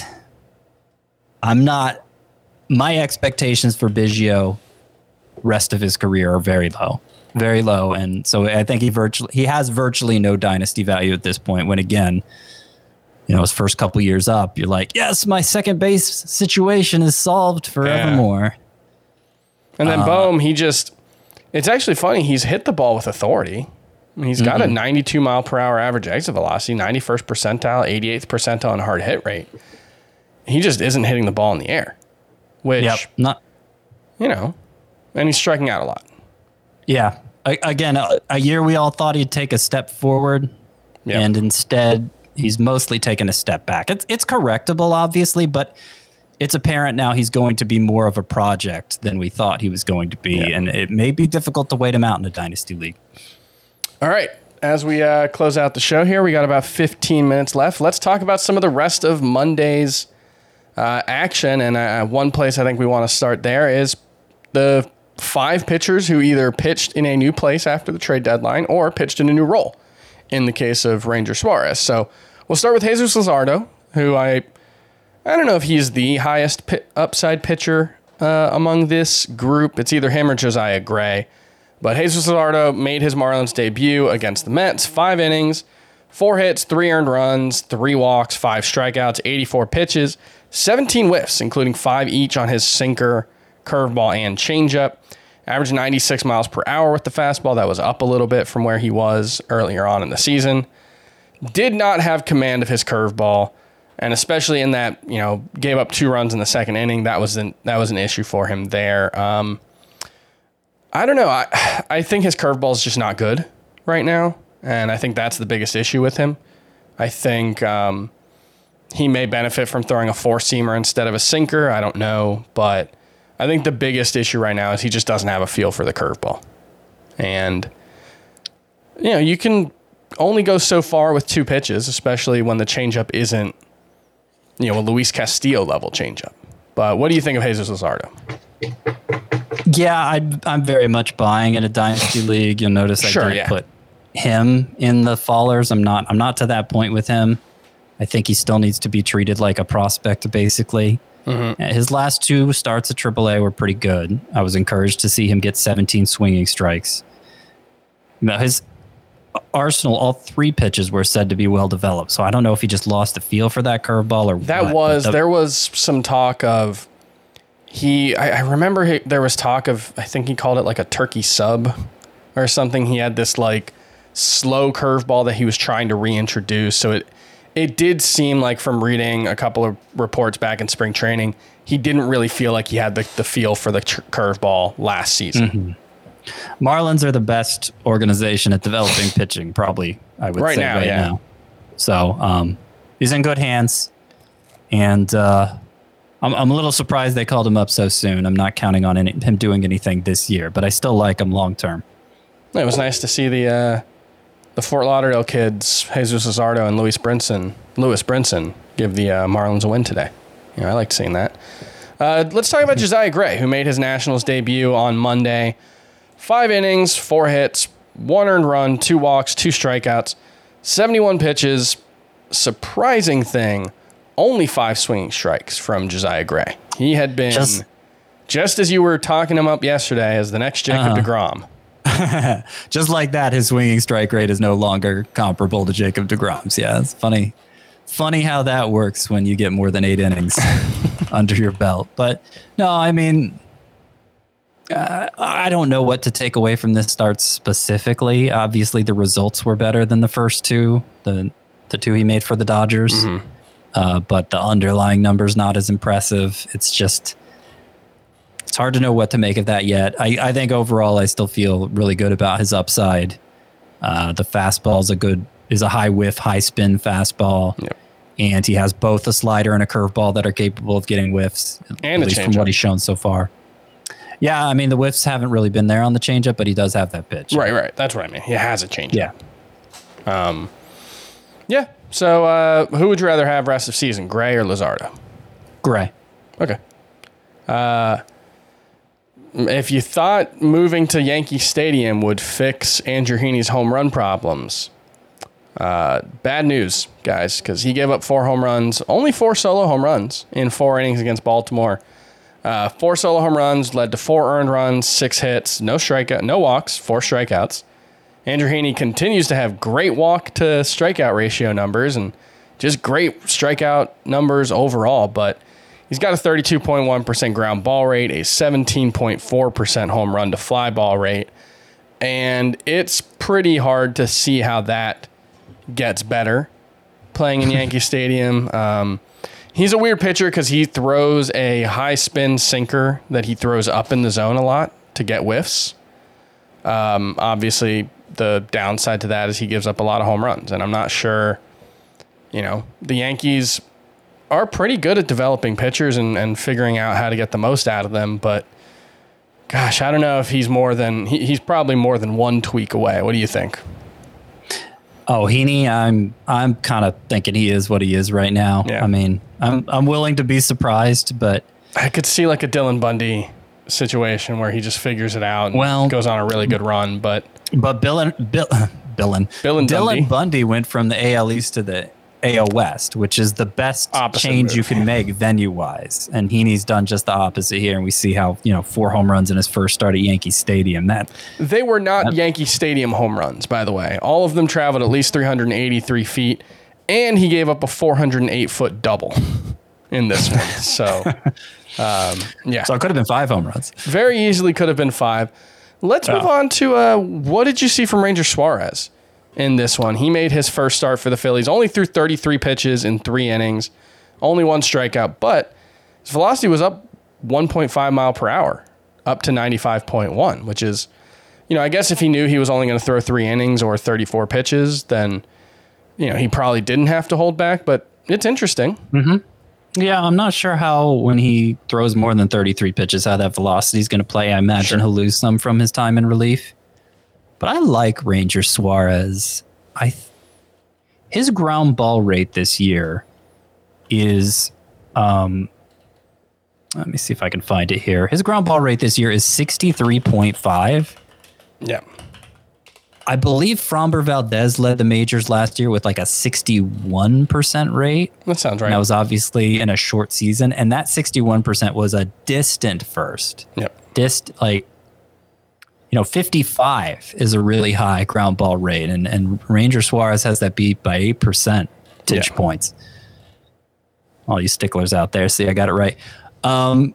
F: my expectations for Biggio rest of his career are very low. Very low, and so I think he has virtually no dynasty value at this point. When again, his first couple years up, you're like, yes, my second base situation is solved forevermore.
E: And then Bohm, it's actually funny. He's hit the ball with authority. I mean, he's got a 92 mile per hour average exit velocity, 91st percentile, 88th percentile on hard hit rate. He just isn't hitting the ball in the air, which and he's striking out a lot.
F: Yeah. Again, a year we all thought he'd take a step forward, and instead he's mostly taken a step back. It's correctable, obviously, but it's apparent now he's going to be more of a project than we thought he was going to be, and it may be difficult to wait him out in a Dynasty League.
E: All right. As we close out the show here, we got about 15 minutes left. Let's talk about some of the rest of Monday's action, and one place I think we want to start there is the 5 pitchers who either pitched in a new place after the trade deadline or pitched in a new role in the case of Ranger Suarez. So we'll start with Jesus Luzardo, who I don't know if he's the highest upside pitcher among this group. It's either him or Josiah Gray. But Jesus Luzardo made his Marlins debut against the Mets, 5 innings, 4 hits, 3 earned runs, 3 walks, 5 strikeouts, 84 pitches, 17 whiffs, including 5 each on his sinker, curveball, and changeup. Averaged 96 miles per hour with the fastball. That was up a little bit from where he was earlier on in the season. Did not have command of his curveball, and especially in that, gave up 2 runs in the second inning. That was an issue for him there. I don't know. I think his curveball is just not good right now, and I think that's the biggest issue with him. I think he may benefit from throwing a 4-seamer instead of a sinker. I don't know, but I think the biggest issue right now is he just doesn't have a feel for the curveball. And, you can only go so far with 2 pitches, especially when the changeup isn't, a Luis Castillo level changeup. But what do you think of Jesus Luzardo?
F: Yeah, I'm very much buying in a Dynasty League. You'll notice I didn't put him in the fallers. I'm not to that point with him. I think he still needs to be treated like a prospect, basically. Mm-hmm. His last 2 starts at AAA were pretty good. I was encouraged to see him get 17 swinging strikes. Arsenal, all 3 pitches were said to be well developed. So I don't know if he just lost the feel for that curveball or
E: there was some talk of I remember there was talk of, I think he called it like a turkey sub or something. He had this like slow curveball that he was trying to reintroduce. So it did seem like, from reading a couple of reports back in spring training, he didn't really feel like he had the feel for the curveball last season.
F: Mm-hmm. Marlins are the best organization at developing pitching, probably, I would say right now. So he's in good hands. And I'm a little surprised they called him up so soon. I'm not counting on him doing anything this year, but I still like him long term.
E: It was nice to see the Fort Lauderdale kids, Jesus Luzardo and Lewis Brinson, give the Marlins a win today. I liked seeing that. Let's talk about Josiah Gray, who made his Nationals debut on Monday. 5 innings, 4 hits, 1 earned run, 2 walks, 2 strikeouts, 71 pitches. Surprising thing, only 5 swinging strikes from Josiah Gray. He had been, just as you were talking him up yesterday, as the next Jacob deGrom.
F: Just like that, his swinging strike rate is no longer comparable to Jacob deGrom's. Yeah, it's funny. Funny how that works when you get more than 8 innings under your belt. But no, I mean, I don't know what to take away from this start specifically. Obviously, the results were better than the first 2, the 2 he made for the Dodgers. Mm-hmm. But the underlying numbers not as impressive. It's hard to know what to make of that yet. I think overall I still feel really good about his upside. The fastball is a high whiff, high spin fastball. Yep. And he has both a slider and a curveball that are capable of getting whiffs,
E: and
F: at least from what he's shown so far. Yeah, I mean, the whiffs haven't really been there on the changeup, but he does have that pitch.
E: Right. That's what I mean. He has a changeup. Yeah. Yeah. So who would you rather have rest of season, Gray or Luzardo?
F: Gray.
E: Okay. If you thought moving to Yankee Stadium would fix Andrew Heaney's home run problems, bad news, guys, because he gave up 4 home runs, only 4 solo home runs in 4 innings against Baltimore. 4 solo home runs led to 4 earned runs, 6 hits, no walks, 4 strikeouts. Andrew Heaney continues to have great walk to strikeout ratio numbers and just great strikeout numbers overall, but he's got a 32.1% ground ball rate, a 17.4% home run to fly ball rate, and it's pretty hard to see how that gets better playing in Yankee Stadium. He's a weird pitcher because he throws a high spin sinker that he throws up in the zone a lot to get whiffs. Obviously, the downside to that is he gives up a lot of home runs, and I'm not sure, the Yankees are pretty good at developing pitchers and figuring out how to get the most out of them, but gosh, I don't know if he's probably more than 1 tweak away. What do you think?
F: Oh, Heaney, I'm kind of thinking he is what he is right now. Yeah. I mean, I'm willing to be surprised, but
E: I could see like a Dylan Bundy situation where he just figures it out and goes on a really good run, but
F: Dylan Bundy went from the AL East to the AL West, which is the best change you can make venue-wise. And Heaney's done just the opposite here, and we see how, 4 home runs in his first start at Yankee Stadium.
E: They were not Yankee Stadium home runs, by the way. All of them traveled at least 383 feet, and he gave up a 408-foot double in this one. So, yeah.
F: So it could have been 5 home runs.
E: Very easily could have been 5. Let's move on to what did you see from Ranger Suarez in this one? He made his first start for the Phillies, only threw 33 pitches in 3 innings, only 1 strikeout, but his velocity was up 1.5 mile per hour, up to 95.1, which is, I guess if he knew he was only going to throw 3 innings or 34 pitches, then, he probably didn't have to hold back, but it's interesting.
F: Mm-hmm. Yeah, I'm not sure how, when he throws more than 33 pitches, how that velocity is going to play. I imagine he'll lose some from his time in relief. But I like Ranger Suarez. His ground ball rate this year is, let me see if I can find it here. His ground ball rate this year is 63.5.
E: Yeah.
F: I believe Framber Valdez led the majors last year with like a 61% rate.
E: That sounds right.
F: And that was obviously in a short season. And that 61% was a distant first.
E: Yep.
F: 55 is a really high ground ball rate, and Ranger Suarez has that beat by 8 percentage points. All you sticklers out there, see, I got it right. I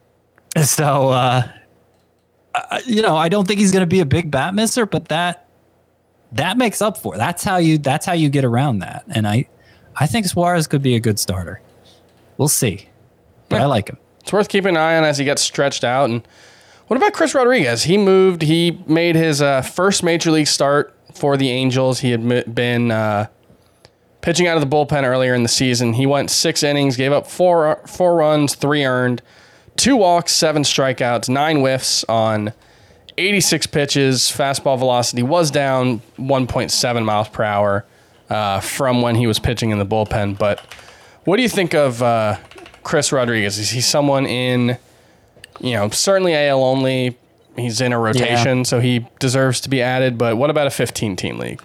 F: don't think he's going to be a big bat misser, but that makes up for it. That's how you get around that. And I think Suarez could be a good starter. We'll see. But I like him.
E: It's worth keeping an eye on as he gets stretched out. And what about Chris Rodriguez? He made his first major league start for the Angels. He had been pitching out of the bullpen earlier in the season. He went 6 innings, gave up 4 runs, 3 earned, 2 walks, 7 strikeouts, 9 whiffs on 86 pitches. Fastball velocity was down 1.7 miles per hour from when he was pitching in the bullpen. But what do you think of Chris Rodriguez? Is he someone in, certainly AL only? He's in a rotation, so he deserves to be added. But what about a 15-team league?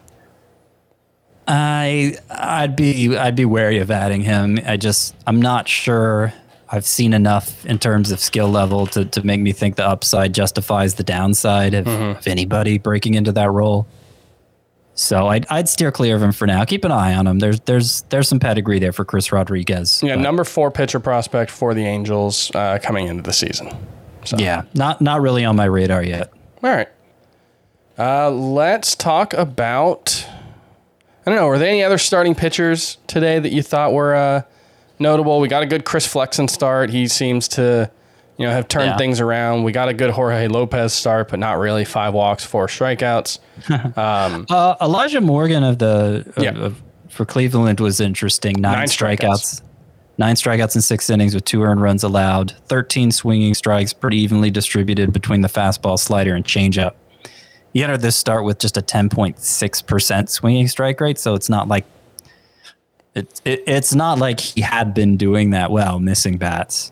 F: I'd be wary of adding him. I'm not sure I've seen enough in terms of skill level to make me think the upside justifies the downside of anybody breaking into that role. So I'd steer clear of him for now. Keep an eye on him. There's some pedigree there for Chris Rodriguez.
E: Yeah, number 4 pitcher prospect for the Angels coming into the season. So.
F: Yeah, not really on my radar yet.
E: All right. Let's talk about, I don't know, were there any other starting pitchers today that you thought were notable? We got a good Chris Flexen start. He seems to, have turned things around. We got a good Jorge Lopez start, but not really. 5 walks, 4 strikeouts.
F: Elijah Morgan for Cleveland was interesting. 9 strikeouts. 9 strikeouts in 6 innings with 2 earned runs allowed. 13 swinging strikes, pretty evenly distributed between the fastball, slider, and changeup. He entered this start with just a 10.6% swinging strike rate, so it's not like it's not like he had been doing that well, missing bats.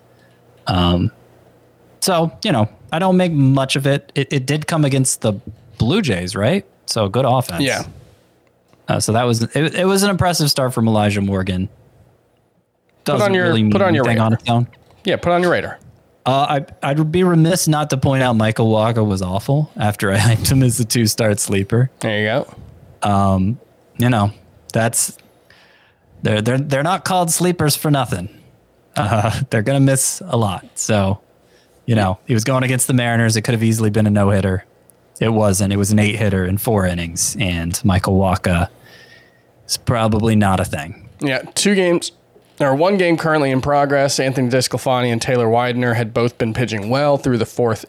F: So, I don't make much of it. It did come against the Blue Jays, right? So good offense.
E: Yeah.
F: So that was it was an impressive start from Elijah Morgan.
E: Put on your radar.
F: On its own.
E: Yeah, put on your radar.
F: I'd be remiss not to point out Michael Wacha was awful after I hyped him as a 2-start sleeper.
E: There you go.
F: That's they're not called sleepers for nothing. They're gonna miss a lot. So, he was going against the Mariners. It could have easily been a no-hitter. It wasn't. It was an 8-hitter in 4 innings, and Michael Wacha is probably not a thing.
E: Yeah, 2 games. There are 1 game currently in progress. Anthony DeSclafani and Taylor Widener had both been pitching well through the first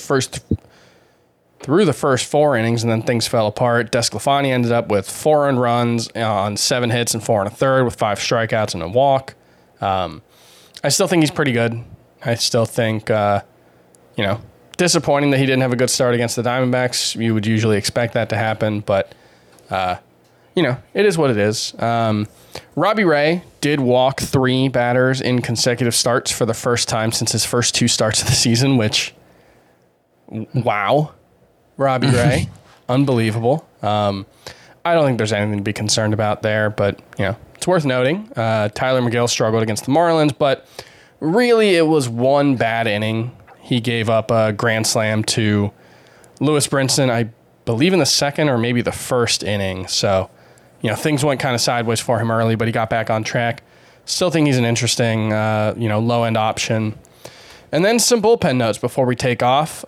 E: 4 innings, and then things fell apart. DeSclafani ended up with 4 earned runs on 7 hits and 4 1/3 with 5 strikeouts and a walk. I still think he's pretty good. I still think, disappointing that he didn't have a good start against the Diamondbacks. You would usually expect that to happen, but, it is what it is. Robbie Ray did walk 3 batters in consecutive starts for the first time since his first 2 starts of the season, which, wow, Robbie Ray, unbelievable. I don't think there's anything to be concerned about there, but, it's worth noting. Tyler McGill struggled against the Marlins, but really it was 1 bad inning. He gave up a grand slam to Lewis Brinson, I believe in the 2nd or maybe the 1st inning, so... things went kind of sideways for him early, but he got back on track. Still think he's an interesting, low-end option. And then some bullpen notes before we take off.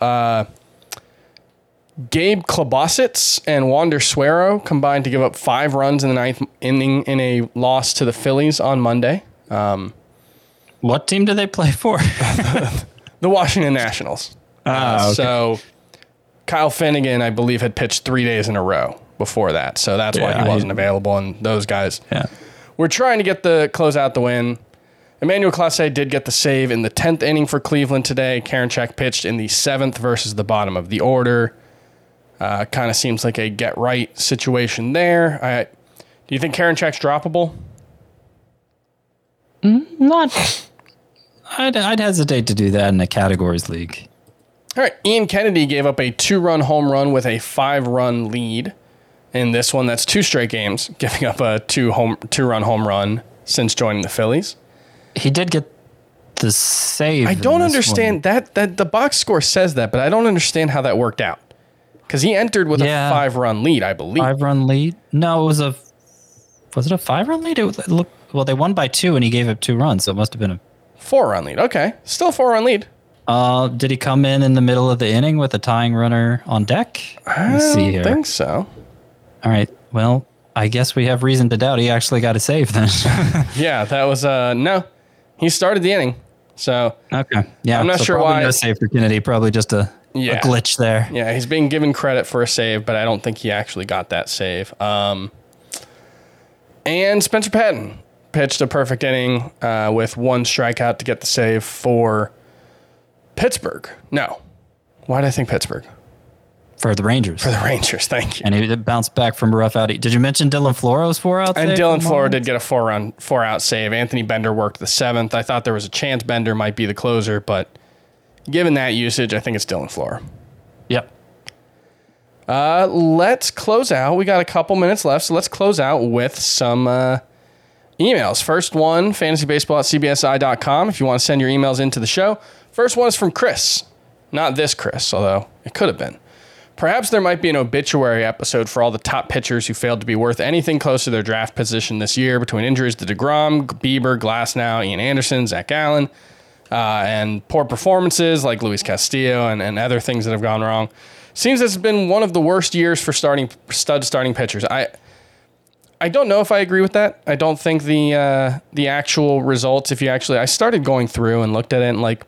E: Gabe Klobosits and Wander Suero combined to give up 5 runs in the 9th inning in a loss to the Phillies on Monday.
F: What team do they play for?
E: The Washington Nationals.
F: Okay.
E: So Kyle Finnegan, I believe, had pitched 3 days in a row before that, so that's why he wasn't available, and those guys were trying to close out the win. Emmanuel Clase did get the save in the 10th inning for Cleveland today. Karinchak pitched in the 7th versus the bottom of the order. Kind of seems like a get-right situation there. Do you think Karinchak's droppable?
F: Not. I'd hesitate to do that in a categories league.
E: All right, Ian Kennedy gave up a 2-run home run with a 5-run lead. In this one, that's 2 straight games, giving up a 2-run home run since joining the Phillies.
F: He did get the save.
E: I don't understand that the box score says that, but I don't understand how that worked out. Because he entered with a 5-run lead, I believe.
F: 5-run lead? No, was it a 5-run lead? Well, they won by 2 and he gave up 2 runs, so it must have been a
E: 4-run lead. Okay, still 4-run lead.
F: Did he come in the middle of the inning with a tying runner on deck?
E: I don't think so.
F: All right. Well, I guess we have reason to doubt he actually got a save then.
E: Yeah, that was no. He started the inning, so
F: okay. Yeah,
E: I'm not sure why.
F: No save for Kennedy. Probably just a glitch there.
E: Yeah, he's being given credit for a save, but I don't think he actually got that save. And Spencer Patton pitched a perfect inning with 1 strikeout to get the save for Pittsburgh. No. Why did I think Pittsburgh?
F: For the Rangers.
E: For the Rangers, thank you.
F: And he bounced back from a rough out. Did you mention Dylan Floro's 4-out save?
E: And Dylan Floro did get a 4-out save. Anthony Bender worked the 7th. I thought there was a chance Bender might be the closer, but given that usage, I think it's Dylan Floro.
F: Yep.
E: Let's close out. We got a couple minutes left, so let's close out with some emails. First one, fantasybaseball@cbsi.com if you want to send your emails into the show. First one is from Chris. Not this Chris, although it could have been. Perhaps there might be an obituary episode for all the top pitchers who failed to be worth anything close to their draft position this year between injuries to DeGrom, Bieber, Glasnow, Ian Anderson, Zach Allen, and poor performances like Luis Castillo and other things that have gone wrong. Seems this has been one of the worst years for starting pitchers. I don't know if I agree with that. I don't think the actual results, I started going through and looked at it and like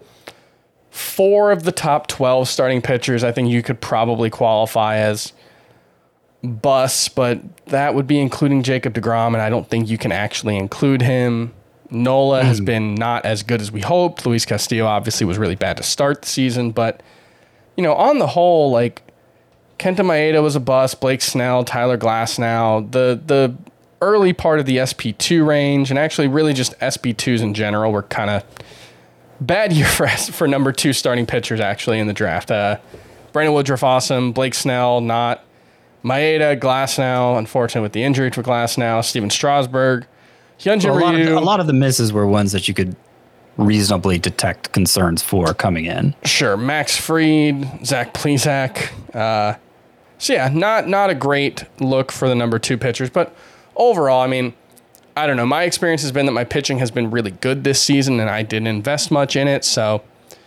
E: 4 of the top 12 starting pitchers, I think you could probably qualify as busts, but that would be including Jacob deGrom, and I don't think you can actually include him. Nola has been not as good as we hoped. Luis Castillo obviously was really bad to start the season, but on the whole, like Kenta Maeda was a bust, Blake Snell, Tyler Glasnow, the early part of the SP2 range, and actually really just SP2s in general were kind of bad year for number 2 starting pitchers actually in the draft. Brandon Woodruff, awesome. Blake Snell, not. Maeda, Glasnow, unfortunate with the injury to Glasnow. Steven Strasburg. Hyunjin Ryu.
F: A lot of the misses were ones that you could reasonably detect concerns for coming in.
E: Sure. Max Fried, Zach Plesac. So yeah, not a great look for the number 2 pitchers, but overall, I mean, I don't know. My experience has been that my pitching has been really good this season, and I didn't invest much in it, so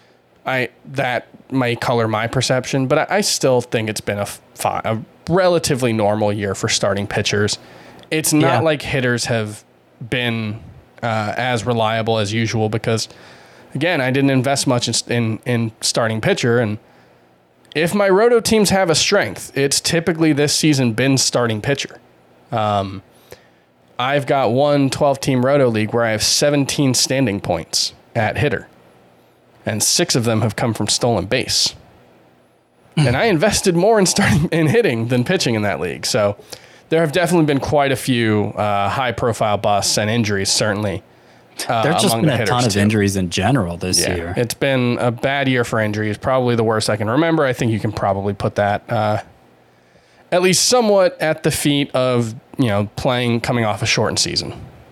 E: that may color my perception. But I still think it's been a relatively normal year for starting pitchers. It's not like hitters have been as reliable as usual because, again, I didn't invest much in starting pitcher. And if my roto teams have a strength, it's typically this season been starting pitcher. I've got one 12-team roto league where I have 17 standing points at hitter, and 6 of them have come from stolen base. And I invested more in hitting than pitching in that league. So there have definitely been quite a few high-profile busts and injuries, certainly.
F: There's just been a ton of injuries in general this year. It's
E: been a bad year for injuries, probably the worst I can remember. I think you can probably put that at least somewhat at the feet of, coming off a shortened season,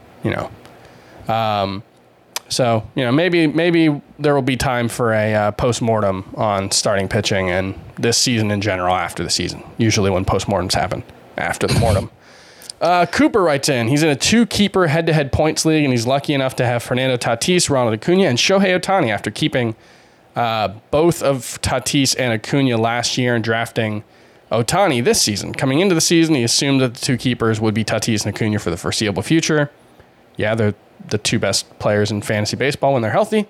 E: So, maybe there will be time for a post-mortem on starting pitching and this season in general after the season. Usually when post-mortems happen after the mortem. Cooper writes in, he's in a 2-keeper head-to-head points league, and he's lucky enough to have Fernando Tatis, Ronald Acuna, and Shohei Ohtani after keeping both of Tatis and Acuna last year and drafting Ohtani this season. Coming into the season, he assumed that the 2 keepers would be Tatis and Acuna for the foreseeable future. Yeah, they're the 2 best players in fantasy baseball when they're healthy.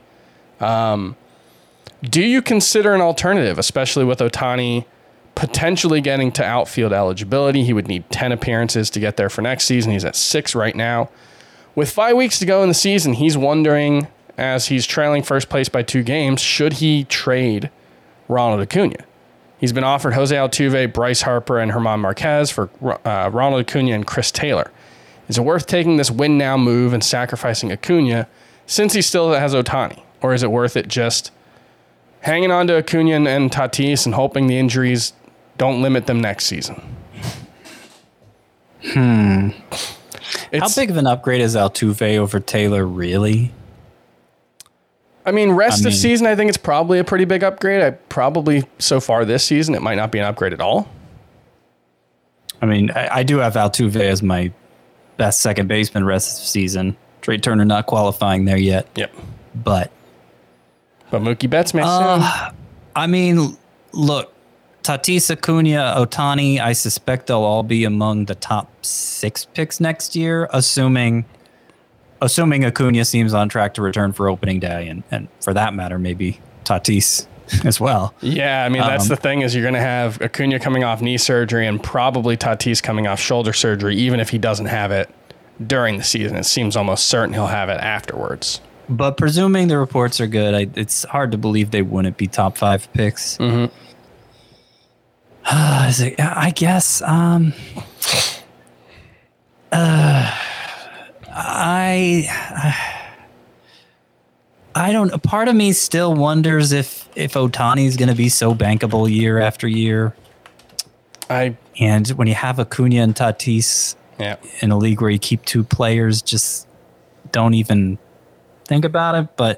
E: Do you consider an alternative, especially with Ohtani potentially getting to outfield eligibility? He would need 10 appearances to get there for next season. He's at 6 right now. With 5 weeks to go in the season, he's wondering, as he's trailing first place by 2 games, should he trade Ronald Acuna? He's been offered Jose Altuve, Bryce Harper, and German Marquez for Ronald Acuna and Chris Taylor. Is it worth taking this win-now move and sacrificing Acuna since he still has Ohtani? Or is it worth it just hanging on to Acuna and Tatis and hoping the injuries don't limit them next season?
F: How big of an upgrade is Altuve over Taylor, really?
E: Rest of season, I think it's probably a pretty big upgrade. Probably so far this season, it might not be an upgrade at all.
F: I do have Altuve as my best second baseman rest of season. Trey Turner not qualifying there yet.
E: Yep.
F: But
E: Mookie Betts may soon.
F: Look, Tatis, Acuna, Ohtani, I suspect they'll all be among the top 6 picks next year, assuming Acuna seems on track to return for opening day, and for that matter, maybe Tatis as well.
E: Yeah, that's the thing is you're going to have Acuna coming off knee surgery and probably Tatis coming off shoulder surgery, even if he doesn't have it during the season. It seems almost certain he'll have it afterwards. But
F: presuming the reports are good, it's hard to believe they wouldn't be top 5 picks.
E: Mm-hmm.
F: I guess. I don't. Part of me still wonders if Ohtani is going to be so bankable year after year. And when you have Acuna and Tatis in a league where you keep 2 players, just don't even think about it. But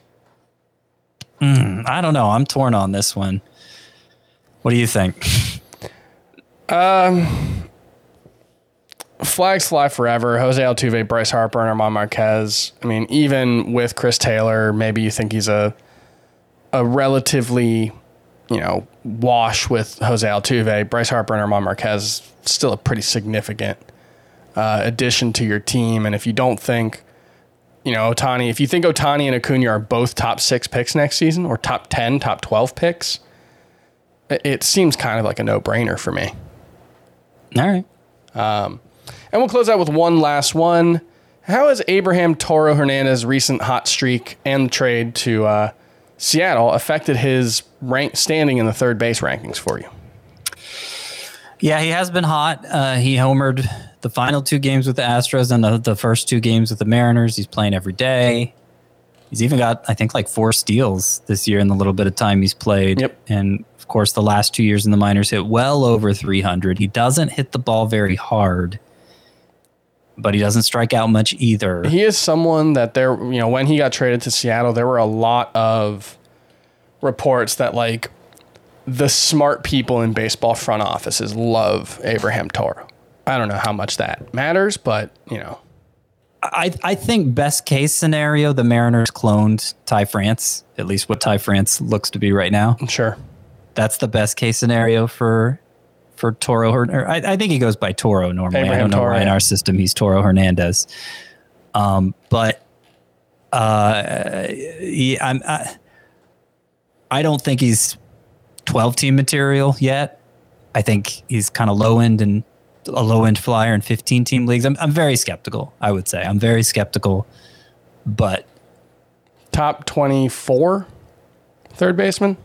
F: I don't know. I'm torn on this one. What do you think?
E: Flags fly forever. Jose Altuve, Bryce Harper, and Armand Marquez. Even with Chris Taylor, maybe you think he's a relatively, wash with Jose Altuve. Bryce Harper and Armand Marquez still a pretty significant addition to your team. And if you don't think, Ohtani, if you think Ohtani and Acuna are both top 6 picks next season or top 10, top 12 picks, it seems kind of like a no-brainer for me.
F: All right.
E: And we'll close out with one last one. How has Abraham Toro Hernandez's recent hot streak and trade to Seattle affected his standing in the third base rankings for you?
F: Yeah, he has been hot. He homered the final 2 games with the Astros and the first 2 games with the Mariners. He's playing every day. He's even got, I think, 4 steals this year in the little bit of time he's played.
E: Yep.
F: And, of course, the last 2 years in the minors hit well over 300. He doesn't hit the ball very hard, but he doesn't strike out much either.
E: He is someone that when he got traded to Seattle, there were a lot of reports that, the smart people in baseball front offices love Abraham Toro. I don't know how much that matters, but,
F: I think best case scenario, the Mariners cloned Ty France, at least what Ty France looks to be right now.
E: Sure.
F: That's the best case scenario for Toro. I think he goes by Toro normally.
E: Abraham
F: I don't know
E: Toro,
F: why in our system he's Toro Hernandez. But I don't think he's 12-team material yet. I think he's kind of low-end flyer in 15-team leagues. I'm very skeptical, I would say. I'm very skeptical, but...
E: Top 24 third baseman?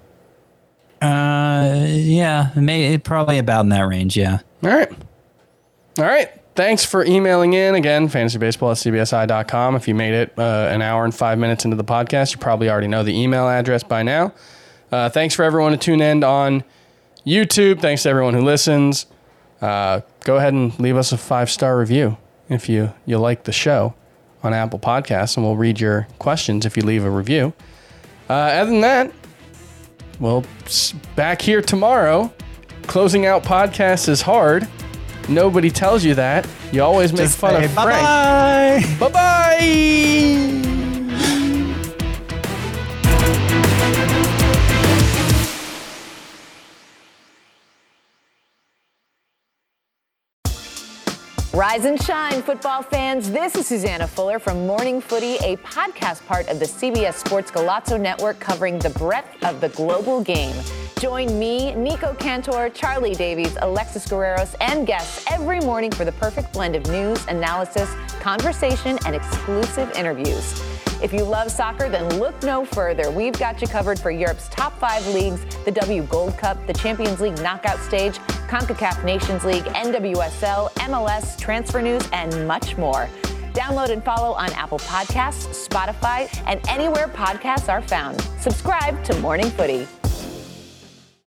F: Yeah, probably about in that range, yeah.
E: All right. Thanks for emailing in. Again, fantasybaseball@cbsi.com. If you made it an hour and 5 minutes into the podcast, you probably already know the email address by now. Thanks for everyone to tune in on YouTube. Thanks to everyone who listens. Go ahead and leave us a 5-star review if you like the show on Apple Podcasts, and we'll read your questions if you leave a review. Other than that, we'll back here tomorrow. Closing out podcasts is hard. Nobody tells you that. You always make fun of Frank.
F: Bye-bye.
E: Bye-bye.
G: Rise and shine, football fans. This is Susanna Fuller from Morning Footy, a podcast part of the CBS Sports Golazo Network covering the breadth of the global game. Join me, Nico Cantor, Charlie Davies, Alexis Guerreros, and guests every morning for the perfect blend of news, analysis, conversation, and exclusive interviews. If you love soccer, then look no further. We've got you covered for Europe's top 5 leagues, the W Gold Cup, the Champions League knockout stage, CONCACAF Nations League, NWSL, MLS, transfer news, and much more. Download and follow on Apple Podcasts, Spotify, and anywhere podcasts are found. Subscribe to Morning Footy.